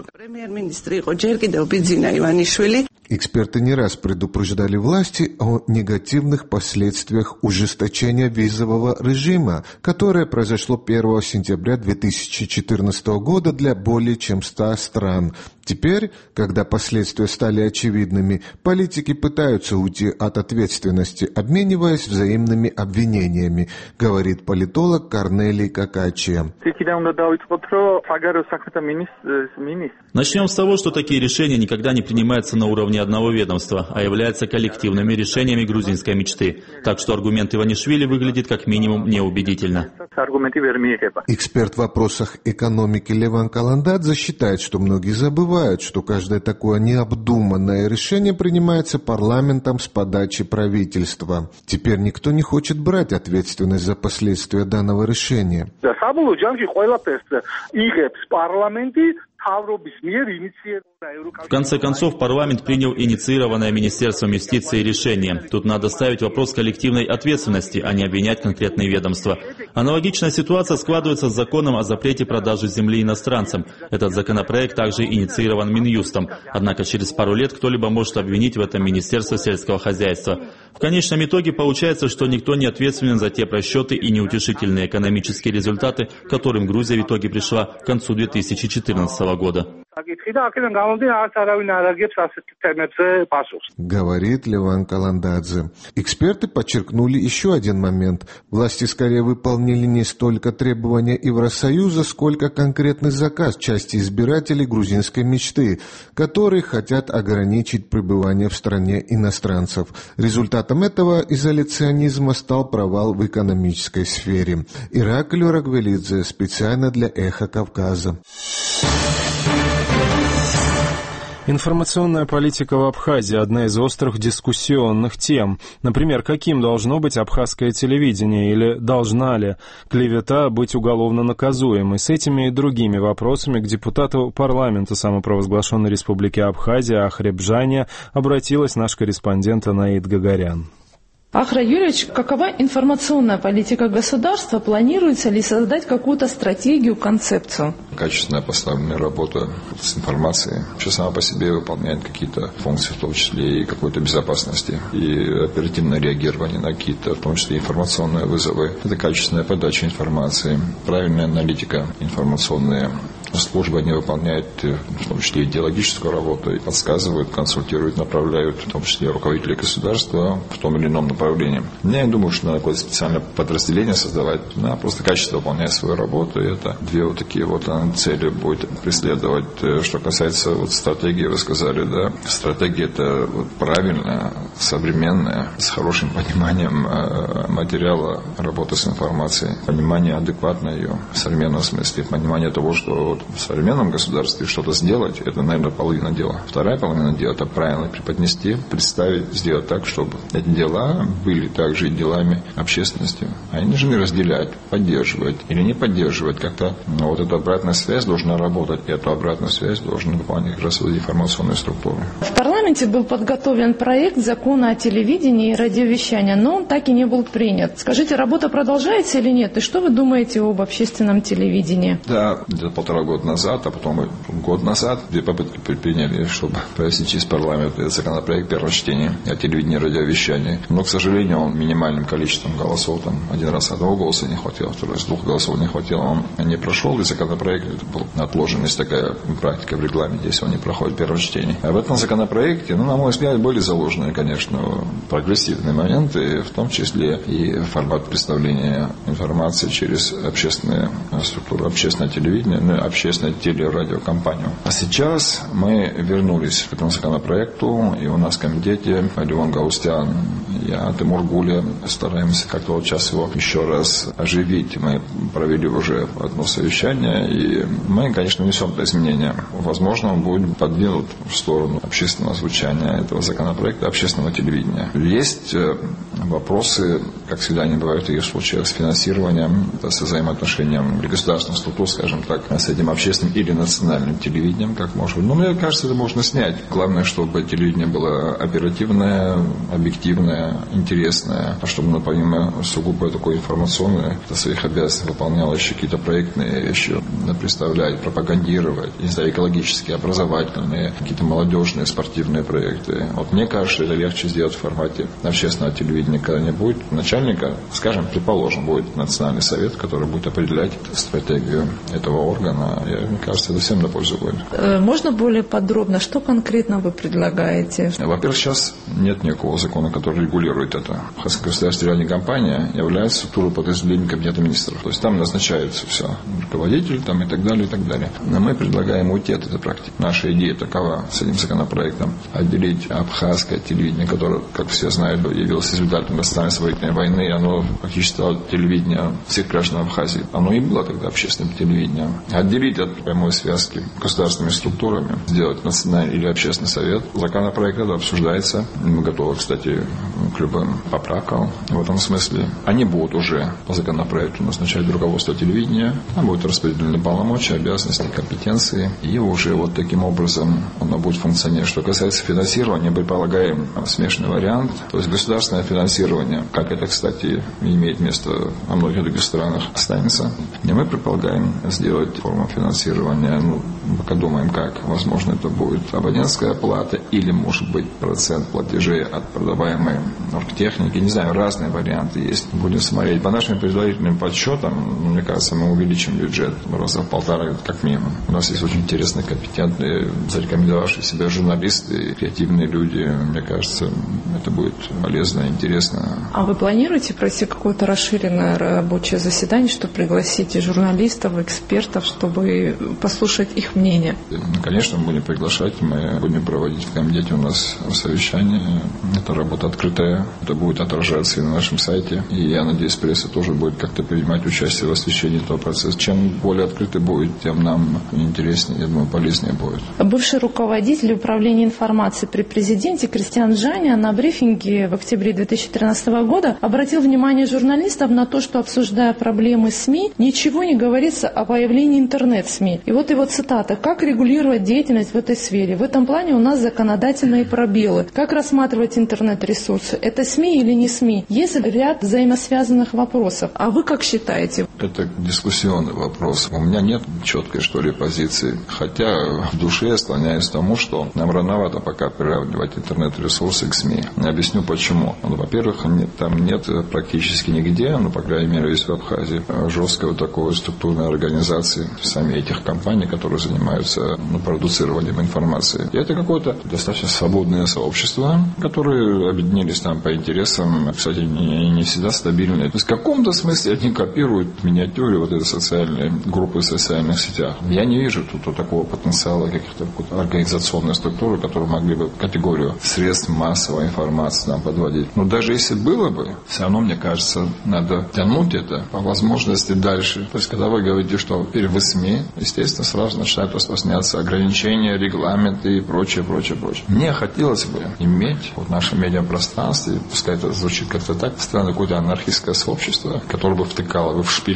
Speaker 6: Эксперты не раз предупреждали власти о негативных последствиях ужесточения визового режима, которое произошло первого сентября две тысячи четырнадцатого года для более чем ста стран. Теперь, когда последствия стали очевидными, политики пытаются уйти от ответственности, обмениваясь взаимными обвинениями, говорит политолог Корнелий Какачия.
Speaker 3: Начнем с того, что такие решения никогда не принимаются на уровне одного ведомства, а являются коллективными решениями грузинской мечты. Так что аргумент Иванишвили выглядит как минимум неубедительно.
Speaker 6: Эксперт в вопросах экономики Леван Каландадзе считает, что многие забывают, что каждое такое необдуманное решение принимается парламентом с подачи правительства. Теперь никто не хочет брать ответственность за последствия данного решения.
Speaker 3: В конце концов, парламент принял инициированное Министерством юстиции решение. Тут надо ставить вопрос коллективной ответственности, а не обвинять конкретные ведомства. Аналогичная ситуация складывается с законом о запрете продажи земли иностранцам. Этот законопроект также инициирован Минюстом. Однако через пару лет кто-либо может обвинить в этом Министерство сельского хозяйства. В конечном итоге получается, что никто не ответственен за те просчеты и неутешительные экономические результаты, к которым Грузия в итоге пришла к концу две тысячи четырнадцатого года.
Speaker 6: Говорит Леван Каландадзе. Эксперты подчеркнули еще один момент. Власти скорее выполнили не столько требования Евросоюза, сколько конкретный заказ части избирателей грузинской мечты, которые хотят ограничить пребывание в стране иностранцев. Результатом этого изоляционизма стал провал в экономической сфере. Ираклий Рагвелидзе специально для «Эхо Кавказа».
Speaker 1: Информационная политика в Абхазии – одна из острых дискуссионных тем. Например, каким должно быть абхазское телевидение или должна ли клевета быть уголовно наказуемой? С этими и другими вопросами к депутату парламента самопровозглашенной республики Абхазия Ахребжане обратилась наш корреспондент Анаид Гагарян.
Speaker 21: Ахра Юрьевич, какова информационная политика государства? Планируется ли создать какую-то стратегию, концепцию?
Speaker 22: Качественная поставленная работа с информацией, что сама по себе выполняет какие-то функции, в том числе и какой-то безопасности, и оперативное реагирование на какие-то, в том числе информационные вызовы. Это качественная подача информации, правильная аналитика информационная. Службы они выполняют, в том числе идеологическую работу, и подсказывают, консультируют, направляют, в том числе руководителей государства в том или ином направлении. Я не думаю, что надо какое-то специальное подразделение создавать, надо просто качественно выполнять свою работу, и это две вот такие вот цели будет преследовать. Что касается вот стратегии, вы сказали, да, стратегия это вот правильная, современная, с хорошим пониманием материала работы с информацией, понимание адекватное ее в современном смысле, понимание того, что в современном государстве что-то сделать, это, наверное, половина дела. Вторая половина дела – это правильно преподнести, представить, сделать так, чтобы эти дела были также и делами общественности. Они должны разделять, поддерживать или не поддерживать как-то. Но вот эта обратная связь должна работать, и эту обратную связь должны выполнять как раз информационные структуры.
Speaker 21: В парламенте парламенте был подготовлен проект закона о телевидении и радиовещании, но он так и не был принят. Скажите, работа продолжается или нет? И что вы думаете об общественном телевидении?
Speaker 22: Да, где-то полтора года назад, а потом год назад две попытки предприняли, чтобы провести через парламент этот законопроект первого чтения о телевидении и радиовещании. Но, к сожалению, он минимальным количеством голосов, там один раз одного голоса не хватило, второй раз двух голосов не хватило, он не прошел, и законопроект был отложен. Есть такая практика в регламенте, если он не проходит первого чтения. А в этом законопроекте, ну, на мой взгляд, были заложены, конечно, прогрессивные моменты, в том числе и формат представления информации через общественные структуры, общественное телевидение, ну, общественную телерадиокомпанию. А сейчас мы вернулись к этому законопроекту, и у нас в комитете Леон Гаустян, я, Тимур Гуля, стараемся как-то вот сейчас его еще раз оживить. Мы провели уже одно совещание, и мы, конечно, внесем это изменения. Возможно, он будет подвинут в сторону общественного звучания этого законопроекта, общественного телевидения. Есть вопросы, как всегда они бывают в таких случаях, с финансированием, с взаимоотношением государственных структур, скажем так, с этим общественным или национальным телевидением, как может быть. Но мне кажется, это можно снять. Главное, чтобы телевидение было оперативное, объективное, интересное, а чтобы, ну, помимо сугубо такой информационной, своих обязанностей выполняло еще какие-то проектные вещи, представлять, пропагандировать, не знаю, экологические, образовательные, какие-то молодежные, спортивные проекты. Вот мне кажется, это легче сделать в формате общественного телевидения, когда не будет начальника, скажем, предположим, будет национальный совет, который будет определять стратегию этого органа. И, мне кажется, это всем на пользу будет.
Speaker 21: Можно более подробно, что конкретно вы предлагаете?
Speaker 22: Во-первых, сейчас нет никакого закона, который регулирует это. Государственная радиокомпания является структурой подразделения Кабинета министров. То есть там назначается все, руководитель там, и так далее, и так далее. Но мы предлагаем уйти от этой практики. Наша идея такова с этим законопроектом: отделить абхазское телевидение, которое, как все знают, явилось результатом национальной освободительной войны. Оно фактически стало телевидение всех граждан Абхазии. Оно и было тогда общественным телевидением. Отделить от прямой связки государственными структурами, сделать национальный или общественный совет. Законопроект это обсуждается. Мы готовы, кстати, к любым поправкам в этом смысле. Они будут уже по законопроекту назначать руководство телевидения. Там будут распределены полномочия, обязанности, компетенции. И уже вот таким образом оно будет функционировать. Что касается финансирования, мы предполагаем смешанный вариант. То есть государственное финансирование, как это, кстати, имеет место во многих других странах, останется. И мы предполагаем сделать форму финансирования, ну, пока думаем, как. Возможно, это будет абонентская плата или, может быть, процент платежей от продаваемой оргтехники. Не знаю, разные варианты есть. Будем смотреть. По нашим предварительным подсчетам, мне кажется, мы увеличим бюджет раза в полтора, как минимум. У нас есть очень интересные, компетентные, зарекомендовавшие себя журналисты, креативные люди. Мне кажется, это будет полезно, интересно.
Speaker 21: А вы планируете пройти какое-то расширенное рабочее заседание, чтобы пригласить и журналистов, и экспертов, чтобы послушать их мнение?
Speaker 22: Конечно, мы будем приглашать. Мы будем проводить в комитете у нас совещание. Это работа открытая. Это будет отражаться и на нашем сайте. И я надеюсь, пресса тоже будет как-то принимать участие в освещении этого процесса. Чем более открытый будет, тем нам интереснее, я думаю, полезнее будет.
Speaker 21: Бывший руководитель управления информацией при президенте Кристиан Джаня на брифинге в октябре две тысячи тринадцатого года обратил внимание журналистов на то, что, обсуждая проблемы СМИ, ничего не говорится о появлении интернет-СМИ. И вот его цитата: «Как регулировать деятельность в этой сфере? В этом плане у нас законодательные пробелы. Как рассматривать интернет-ресурсы? Это СМИ или не СМИ? Есть ряд взаимосвязанных вопросов. А вы как считаете?»
Speaker 22: Это дискуссионный вопрос. У меня нет четкой, что ли, позиции. Хотя в душе я склоняюсь к тому, что нам рановато пока приравнивать интернет-ресурсы к СМИ. Я объясню почему. Ну, во-первых, нет, там нет практически нигде, ну, по крайней мере, есть в Абхазии, жесткой вот такой структурной организации сами этих компаний, которые занимаются, ну, продуцированием информации. И это какое-то достаточно свободное сообщество, которые объединились там по интересам, кстати, не, не всегда стабильные. То есть в каком-то смысле они копируют в миниатюре вот эти социальные группы в социальных сетях. Я не вижу тут вот такого потенциала каких-то организационных структур, которые могли бы категорию средств массовой информации нам подводить. Но даже если было бы, все равно, мне кажется, надо тянуть это по возможности дальше. То есть, когда вы говорите, что теперь в СМИ, естественно, сразу начинают распространяться ограничения, регламенты и прочее, прочее, прочее. Мне хотелось бы иметь вот в нашем медиапространстве, пускай это звучит как-то так, странно, какое-то анархистское сообщество, которое бы втыкало бы в шпиль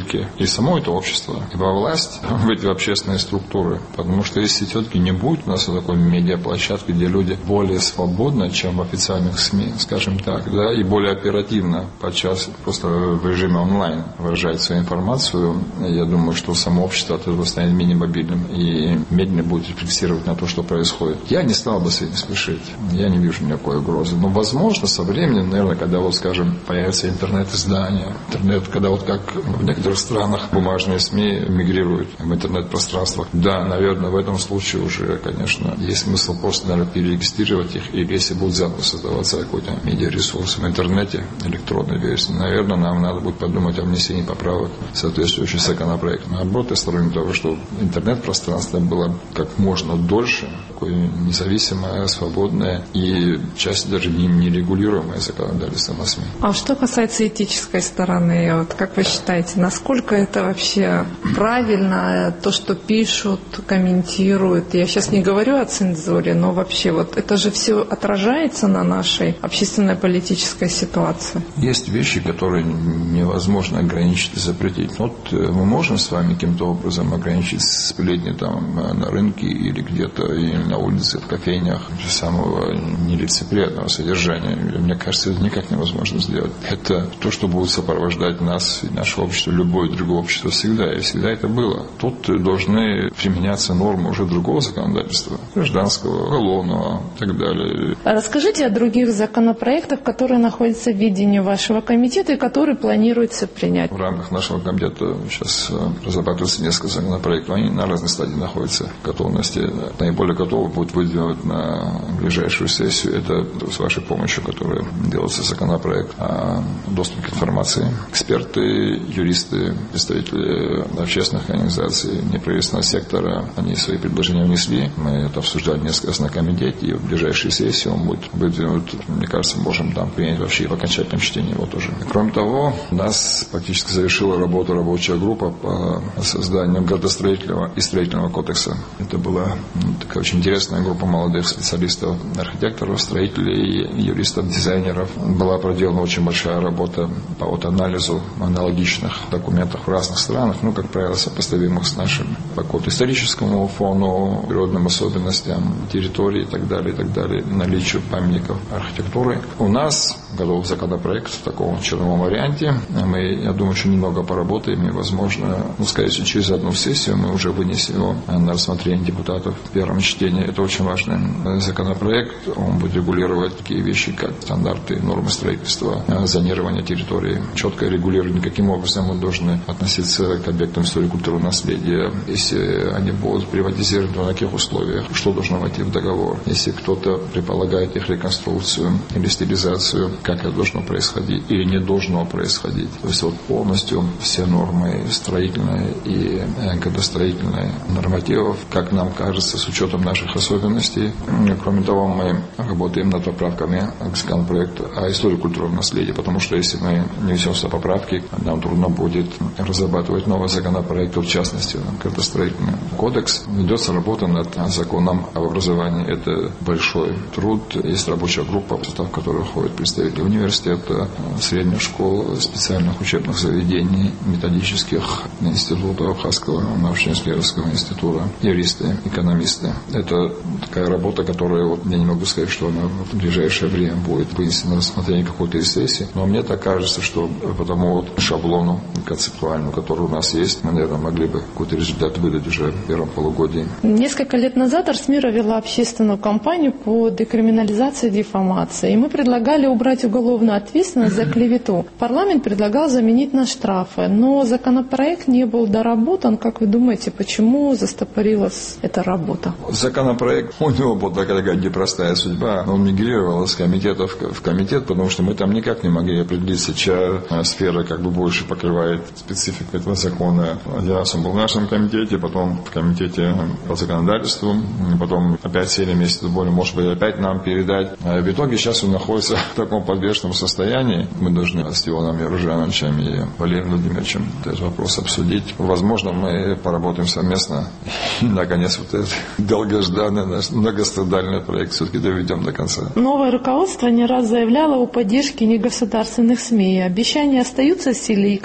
Speaker 22: вильки и само это общество, и во власть, в эти общественные структуры. Потому что если все-таки не будет у нас такой медиаплощадки, где люди более свободно, чем в официальных СМИ, скажем так, да, и более оперативно, подчас просто в режиме онлайн выражать свою информацию, я думаю, что само общество от этого станет менее мобильным и медленно будет рефлексировать на то, что происходит. Я не стал бы с этим спешить. Я не вижу никакой угрозы. Но, возможно, со временем, наверное, когда, вот, скажем, появится интернет-издание, интернет, когда вот как в некоторых странах бумажные СМИ мигрируют в интернет-пространство, да, наверное, в этом случае уже, конечно, есть смысл просто, наверное, перерегистрировать их, или если будет заново создаваться какой-то медиаресурс в интернете, электронной версии, наверное, нам надо будет подумать о внесении поправок в соответствующий законопроект. Наоборот, я сторонник того, что интернет-пространство было как можно дольше, такое независимое, свободное и часть даже не, не регулируемое законодательством о СМИ.
Speaker 21: А что касается этической стороны, вот как вы считаете, насколько это вообще правильно, то, что пишут, комментируют? Я сейчас не говорю о цензуре, но вообще вот это же все отражается на нашей общественной политической ситуации.
Speaker 22: Есть вещи, которые невозможно ограничить и запретить. Вот мы можем с вами каким-то образом ограничить сплетни там на рынке или где-то и на улице, в кофейнях самого нелицеприятного содержания. Мне кажется, это никак невозможно сделать. Это то, что будет сопровождать нас и наше общество, любое другое общество всегда. И всегда это было. Тут должны применяться нормы уже другого законодательства, гражданского, уголовного и так далее.
Speaker 21: Расскажите о других законопроектах, которые находятся в ведении вашего комитета и которые планируется принять.
Speaker 22: В рамках нашего комитета сейчас разрабатывается несколько законопроектов. Они на разной стадии находятся готовности. Наиболее готовы будут выдвинуть на ближайшую сессию. Это с вашей помощью, которая делается законопроект о доступе к информации. Эксперты, юристы, представители общественных организаций, неправительственного сектора, они свои предложения внесли. Мы это обсуждали несколько раз на комитете, и в ближайшей сессии он будет выдвинут. Мне кажется, можем там принять вообще в окончательном чтении его тоже. Кроме того, у нас практически завершила работу рабочая группа по созданию градостроительного и строительного кодекса. Это была такая очень интересная группа молодых специалистов, архитекторов, строителей, юристов, дизайнеров. Была проделана очень большая работа по вот анализу аналогичных документов в разных странах, ну, как правило, сопоставимых с нашим, по какому-то историческому фону, природным особенностям территории и так далее, и так далее, наличию памятников архитектуры. У нас готов законопроект в таком черновом варианте. Мы, я думаю, еще немного поработаем, и, возможно, ну, скорее всего, через одну сессию мы уже вынесем его на рассмотрение депутатов в первом чтении. Это очень важный законопроект. Он будет регулировать такие вещи, как стандарты, нормы строительства, зонирование территории, четкое регулирование, каким образом мы должны относиться к объектам историко-культурного наследия, если они будут приватизированы, то на каких условиях, что должно войти в договор, если кто-то предполагает их реконструкцию или стилизацию, как это должно происходить или не должно происходить. То есть вот полностью все нормы строительные и градостроительные нормативов, как нам кажется, с учетом наших особенностей. Кроме того, мы работаем над поправками к законопроекту о истории культурного наследия, потому что если мы не внесем сюда поправки, нам трудно будет разрабатывать новый законопроект, в частности, градостроительный кодекс. Ведется работа над законом об образовании. Это большой труд. Есть рабочая группа, в состав которой входят представители университета, средних школ, специальных учебных заведений, методических институтов, Абхазского научно-исследовательского института, юристы, экономисты. Это такая работа, которая, вот, я не могу сказать, что она в ближайшее время будет вынесена на рассмотрение какой-то из сессий, но мне так кажется, что по тому вот шаблону концептуальному, который у нас есть, мы, наверное, могли бы какой-то результат выдать уже в первом полугодии.
Speaker 21: Несколько лет назад Арсмира вела общественную кампанию по декриминализации дефамации, и мы предлагали убрать уголовную ответственность за клевету. Парламент предлагал заменить на штрафы, но законопроект не был доработан. Как вы думаете, почему застопорилась эта работа?
Speaker 22: Законопроект, у него была такая непростая судьба. Он мигрировал из комитета в комитет, потому что мы там никак не могли определиться, чья сфера как бы больше покрывает специфику этого закона. Один раз он был в нашем комитете, потом в комитете по законодательству, потом опять сели вместе, более, может быть, опять нам передать. В итоге сейчас он находится в таком подвешенном состоянии. Мы должны с Ионом Яружановичем и Валерием Владимировичем этот вопрос обсудить. Возможно, мы поработаем совместно. И, наконец, вот этот долгожданный наш многострадальный проект все-таки доведем до конца.
Speaker 21: Новое руководство не раз заявляло о поддержке негосударственных СМИ. Обещания остаются в силе. И как вы думаете,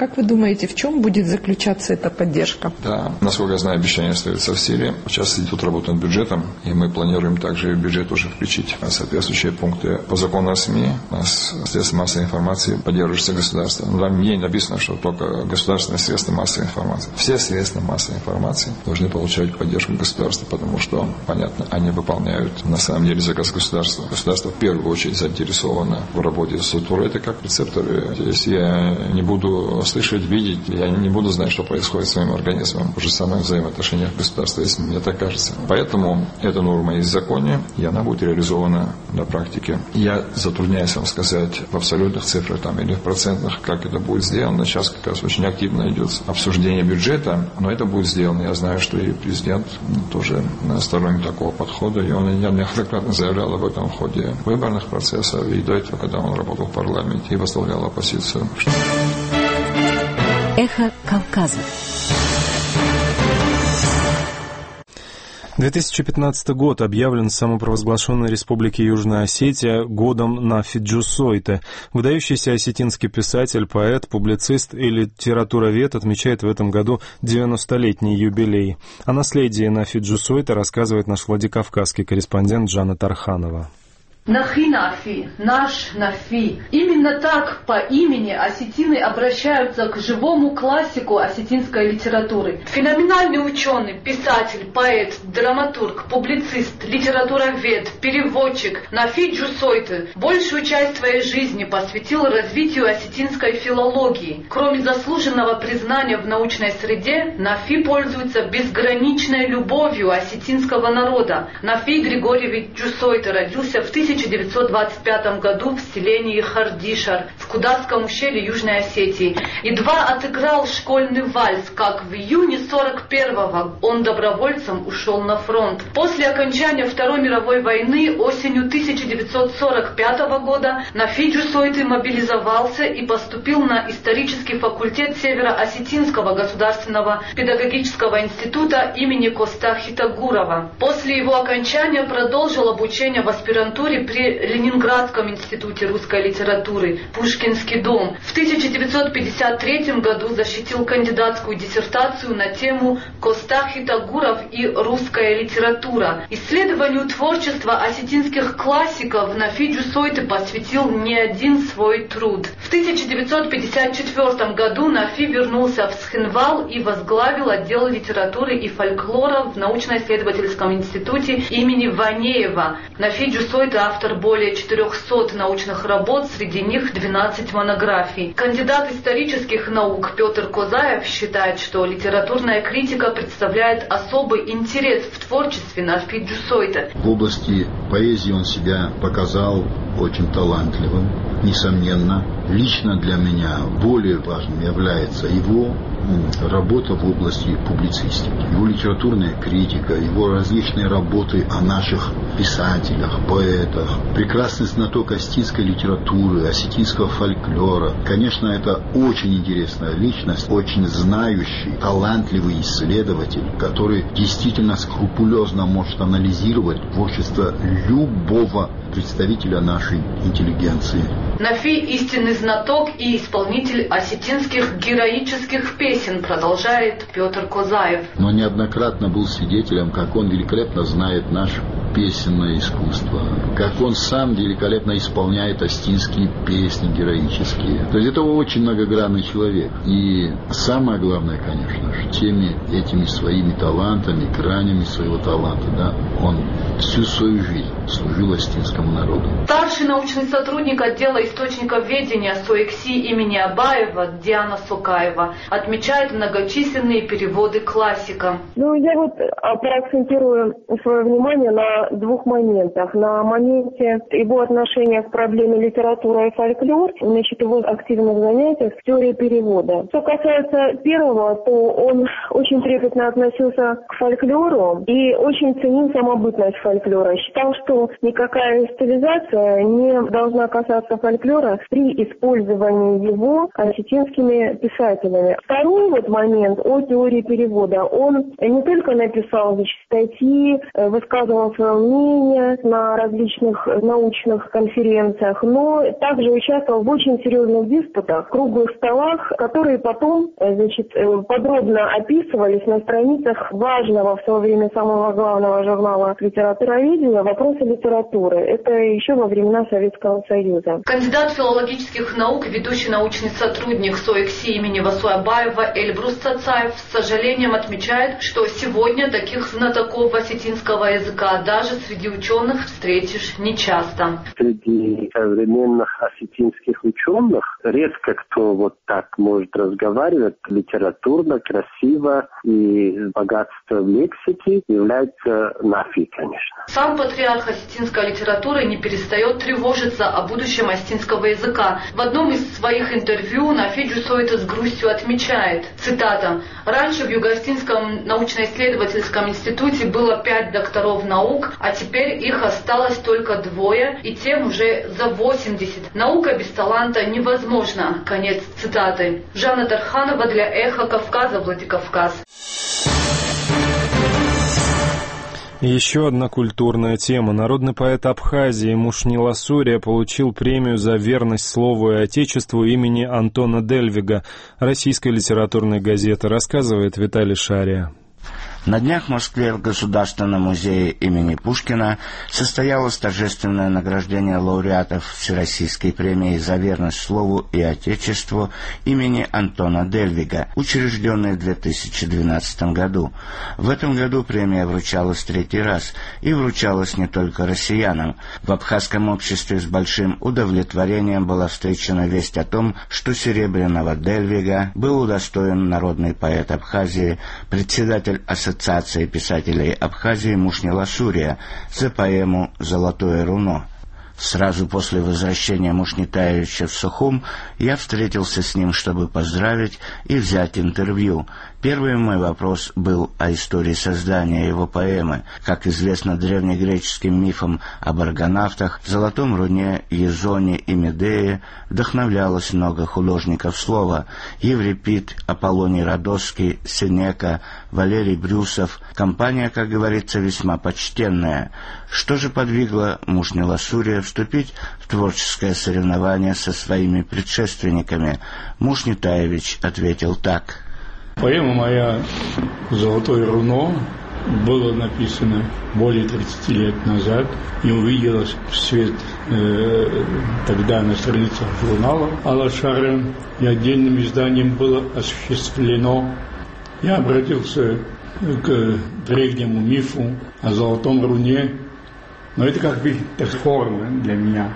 Speaker 21: думаете, в чем будет заключаться эта поддержка?
Speaker 22: Да, насколько я знаю, обещание остается в силе. Сейчас идет работа над бюджетом, и мы планируем также в бюджет уже включить соответствующие пункты. По закону о СМИ, у нас средства массовой информации поддерживаются государством. Там не написано, что только государственные средства массовой информации. Все средства массовой информации должны получать поддержку государства, потому что, понятно, они выполняют на самом деле заказ государства. Государство в первую очередь заинтересовано в работе структуры. Это как рецепторы. Если я не буду слышать, видеть, я не буду знать, что происходит с своим организмом. То же самое взаимоотношения государства, если мне так кажется. Поэтому эта норма есть в законе, и она будет реализована на практике. Я затрудняюсь вам сказать в абсолютных цифрах там, или в процентах, как это будет сделано. Сейчас как раз очень активно идет обсуждение бюджета, но это будет сделано. Я знаю, что и президент тоже сторонник такого подхода, и он неоднократно заявлял об этом в ходе выборных процессов, и до этого, когда он работал в парламенте и возглавлял оппозицию.
Speaker 8: Эхо Кавказа.
Speaker 1: две тысячи пятнадцатый год объявлен самопровозглашенной Республики Южная Осетия годом Нафи Джусойте. Выдающийся осетинский писатель, поэт, публицист и литературовед отмечает в этом году девяностолетний юбилей. О наследии Нафи Джусойте рассказывает наш владикавказский корреспондент Жанна Тарханова.
Speaker 4: Нахи Нафи, наш Нафи. Именно так по имени осетины обращаются к живому классику осетинской литературы. Феноменальный ученый, писатель, поэт, драматург, публицист, литературовед, переводчик Нафи Джусойте большую часть своей жизни посвятил развитию осетинской филологии. Кроме заслуженного признания в научной среде, Нафи пользуется безграничной любовью осетинского народа. Нафи Григорьевич Джусойте родился в тысяча девятьсот двадцать пятом году в селении Хардишар в Кудасском ущелье Южной Осетии. Едва отыграл школьный вальс, как в июне сорок первого он добровольцем ушел на фронт. После окончания Второй мировой войны осенью тысяча девятьсот сорок пятого года Нафи Джусойте мобилизовался и поступил на исторический факультет Северо-Осетинского государственного педагогического института имени Коста Хитагурова. После его окончания продолжил обучение в аспирантуре при Ленинградском институте русской литературы «Пушкинский дом». В тысяча девятьсот пятьдесят третьем году защитил кандидатскую диссертацию на тему «Коста Хитагуров и русская литература». Исследованию творчества осетинских классиков Нафи Джусойте посвятил не один свой труд. В тысяча девятьсот пятьдесят четвёртом году Нафи вернулся в Схинвал и возглавил отдел литературы и фольклора в научно-исследовательском институте имени Ванеева. Нафи Джусойте автор более четырехсот научных работ, среди них двенадцать монографий. Кандидат исторических наук Петр Козаев считает, что литературная критика представляет особый интерес в творчестве Нафи Джусойте.
Speaker 9: В области поэзии он себя показал очень талантливым, несомненно. Лично для меня более важным является его работа в области публицистики, его литературная критика, его различные работы о наших писателях, поэтах, прекрасный знаток осетинской литературы, осетинского фольклора. Конечно, это очень интересная личность, очень знающий, талантливый исследователь, который действительно скрупулезно может анализировать творчество любого представителя нашей интеллигенции.
Speaker 4: Нафи – истинный знаток и исполнитель осетинских героических песен, продолжает Петр Козаев.
Speaker 9: Но неоднократно был свидетелем, как он великолепно знает наше песенное искусство, как он сам великолепно исполняет осетинские песни героические. То есть это очень многогранный человек. И самое главное, конечно же, теми этими своими талантами, гранями своего таланта, да, он всю свою жизнь служил осетинскому народу.
Speaker 4: Старший научный сотрудник отдела источниковедения СОЭКСИ имени Абаева Диана Сокаева отмечает многочисленные переводы классика.
Speaker 23: Ну, я вот проакцентирую свое внимание на двух моментах. На моменте его отношения к проблеме литературы и фольклор, значит, его активных занятиях с теорией перевода. Что касается первого, то он очень трепетно относился к фольклору и очень ценил самобытность фольклора. Считал, что никакая стилизация не должна касаться фольклора при использовании его осетинскими писателями. Второй вот момент о теории перевода. Он не только написал, значит, статьи, высказывал свое волнения на различных научных конференциях, но также участвовал в очень серьезных диспутах, круглых столах, которые потом, значит, подробно описывались на страницах важного в свое время самого главного журнала «Литературоведения» «Вопросы литературы». Это еще во времена Советского Союза.
Speaker 4: Кандидат филологических наук, ведущий научный сотрудник СОЭКСИ имени Васуайбаева Эльбрус Цацаев с сожалением отмечает, что сегодня таких знатоков осетинского языка даже среди ученых встретишь нечасто.
Speaker 10: Среди современных осетинских ученых редко кто вот так может разговаривать литературно, красиво, и богатство в лексике является Нафи, конечно.
Speaker 4: Сам патриарх осетинской литературы не перестает тревожиться о будущем осетинского языка. В одном из своих интервью Нафи Джусойта с грустью отмечает, цитата, «Раньше в Юго-Осетинском научно-исследовательском институте было пять докторов наук, а теперь их осталось только двое, и тем уже за восемьдесят. Наука без таланта невозможна». Конец цитаты. Жанна Тарханова для «Эхо Кавказа», Владикавказ.
Speaker 1: Еще одна культурная тема. Народный поэт Абхазии Мушни Ласурия получил премию за верность слову и отечеству имени Антона Дельвига. Российской литературной газеты, рассказывает Виталий Шария.
Speaker 12: На днях в Москве в Государственном музее имени Пушкина состоялось торжественное награждение лауреатов Всероссийской премии за верность слову и отечеству имени Антона Дельвига, учрежденной в две тысячи двенадцатом году. В этом году премия вручалась третий раз, и вручалась не только россиянам. В абхазском обществе с большим удовлетворением была встречена весть о том, что серебряного Дельвига был удостоен народный поэт Абхазии, председатель Ассоциации Ассоциации писателей Абхазии Мушни Ласурия за поэму «Золотое руно». Сразу после возвращения Мушнитаевича в Сухум я встретился с ним, чтобы поздравить и взять интервью. Первый мой вопрос был о истории создания его поэмы. Как известно древнегреческим мифам об аргонавтах, в Золотом руне, Езоне и Медее вдохновлялось много художников слова: Еврипид, Аполлоний Родосский, Сенека, Валерий Брюсов. Компания, как говорится, весьма почтенная. Что же подвигло Мушни Ласурия вступить в творческое соревнование со своими предшественниками? Мушнитаевич ответил так.
Speaker 14: Поэма моя «Золотое руно» была написана более тридцати лет назад и увиделась в свет э, тогда на страницах журнала «Алашара», и отдельным изданием было осуществлено. Я обратился к древнему мифу о золотом руне, но это как бы так форма для меня.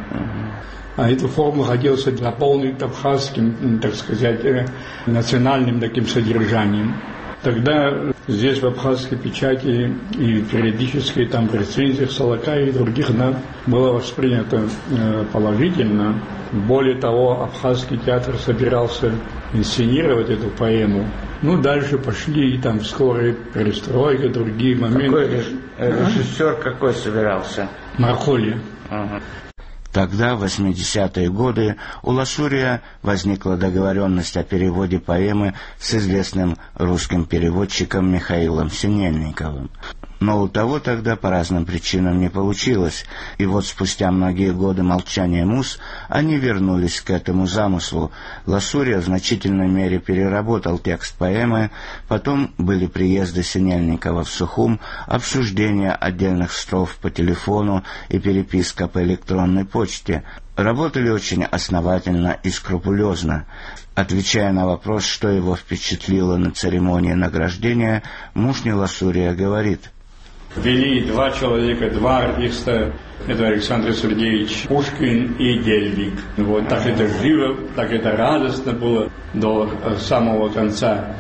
Speaker 14: А эту форму хотелось дополнить абхазским, так сказать, национальным таким содержанием. Тогда здесь в абхазской печати и периодически там в рецензиях Солока и других было воспринято положительно. Более того, абхазский театр собирался инсценировать эту поэму. Ну, дальше пошли там скорая перестройка, другие моменты.
Speaker 12: Какой режиссер какой собирался?
Speaker 14: Мархоли.
Speaker 12: Ага. Тогда, в восьмидесятые годы, у Ласурия возникла договоренность о переводе поэмы с известным русским переводчиком Михаилом Синельниковым. Но у того тогда по разным причинам не получилось, и вот спустя многие годы молчания муз они вернулись к этому замыслу. Ласурия в значительной мере переработал текст поэмы, потом были приезды Синельникова в Сухум, обсуждение отдельных строф по телефону и переписка по электронной почте. Работали очень основательно и скрупулезно. Отвечая на вопрос, что его впечатлило на церемонии награждения, Мушни Ласурия говорит:
Speaker 14: вели два человека, два артиста. Это Александр Сергеевич Пушкин и Дельвиг. Вот так это живо, так это радостно было до самого конца.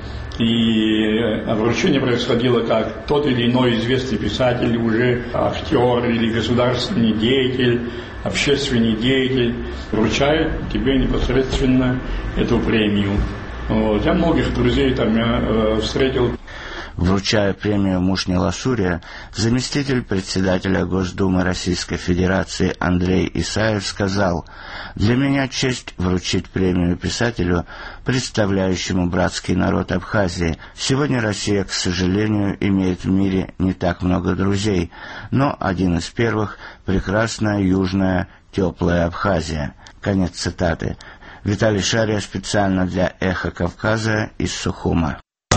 Speaker 14: И обращение происходило как тот или иной известный писатель, уже актер или государственный деятель, общественный деятель вручает тебе непосредственно эту премию. Вот. Я многих друзей там я, э, встретил.
Speaker 12: Вручая премию Мушни Ласурия, заместитель председателя Госдумы Российской Федерации Андрей Исаев сказал: «Для меня честь вручить премию писателю, представляющему братский народ Абхазии. Сегодня Россия, к сожалению, имеет в мире не так много друзей, но один из первых — прекрасная южная теплая Абхазия». Конец цитаты. Виталий Шария специально для «Эхо Кавказа» из Сухума.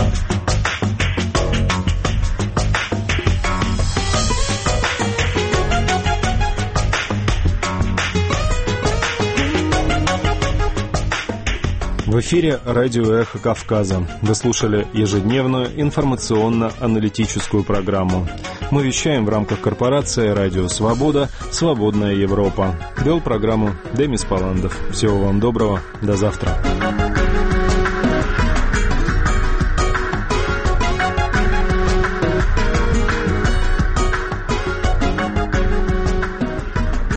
Speaker 1: В эфире радио «Эхо Кавказа». Вы слушали ежедневную информационно-аналитическую программу. Мы вещаем в рамках корпорации «Радио Свобода. Свободная Европа». Вел программу Демис Паландов. Всего вам доброго. До завтра.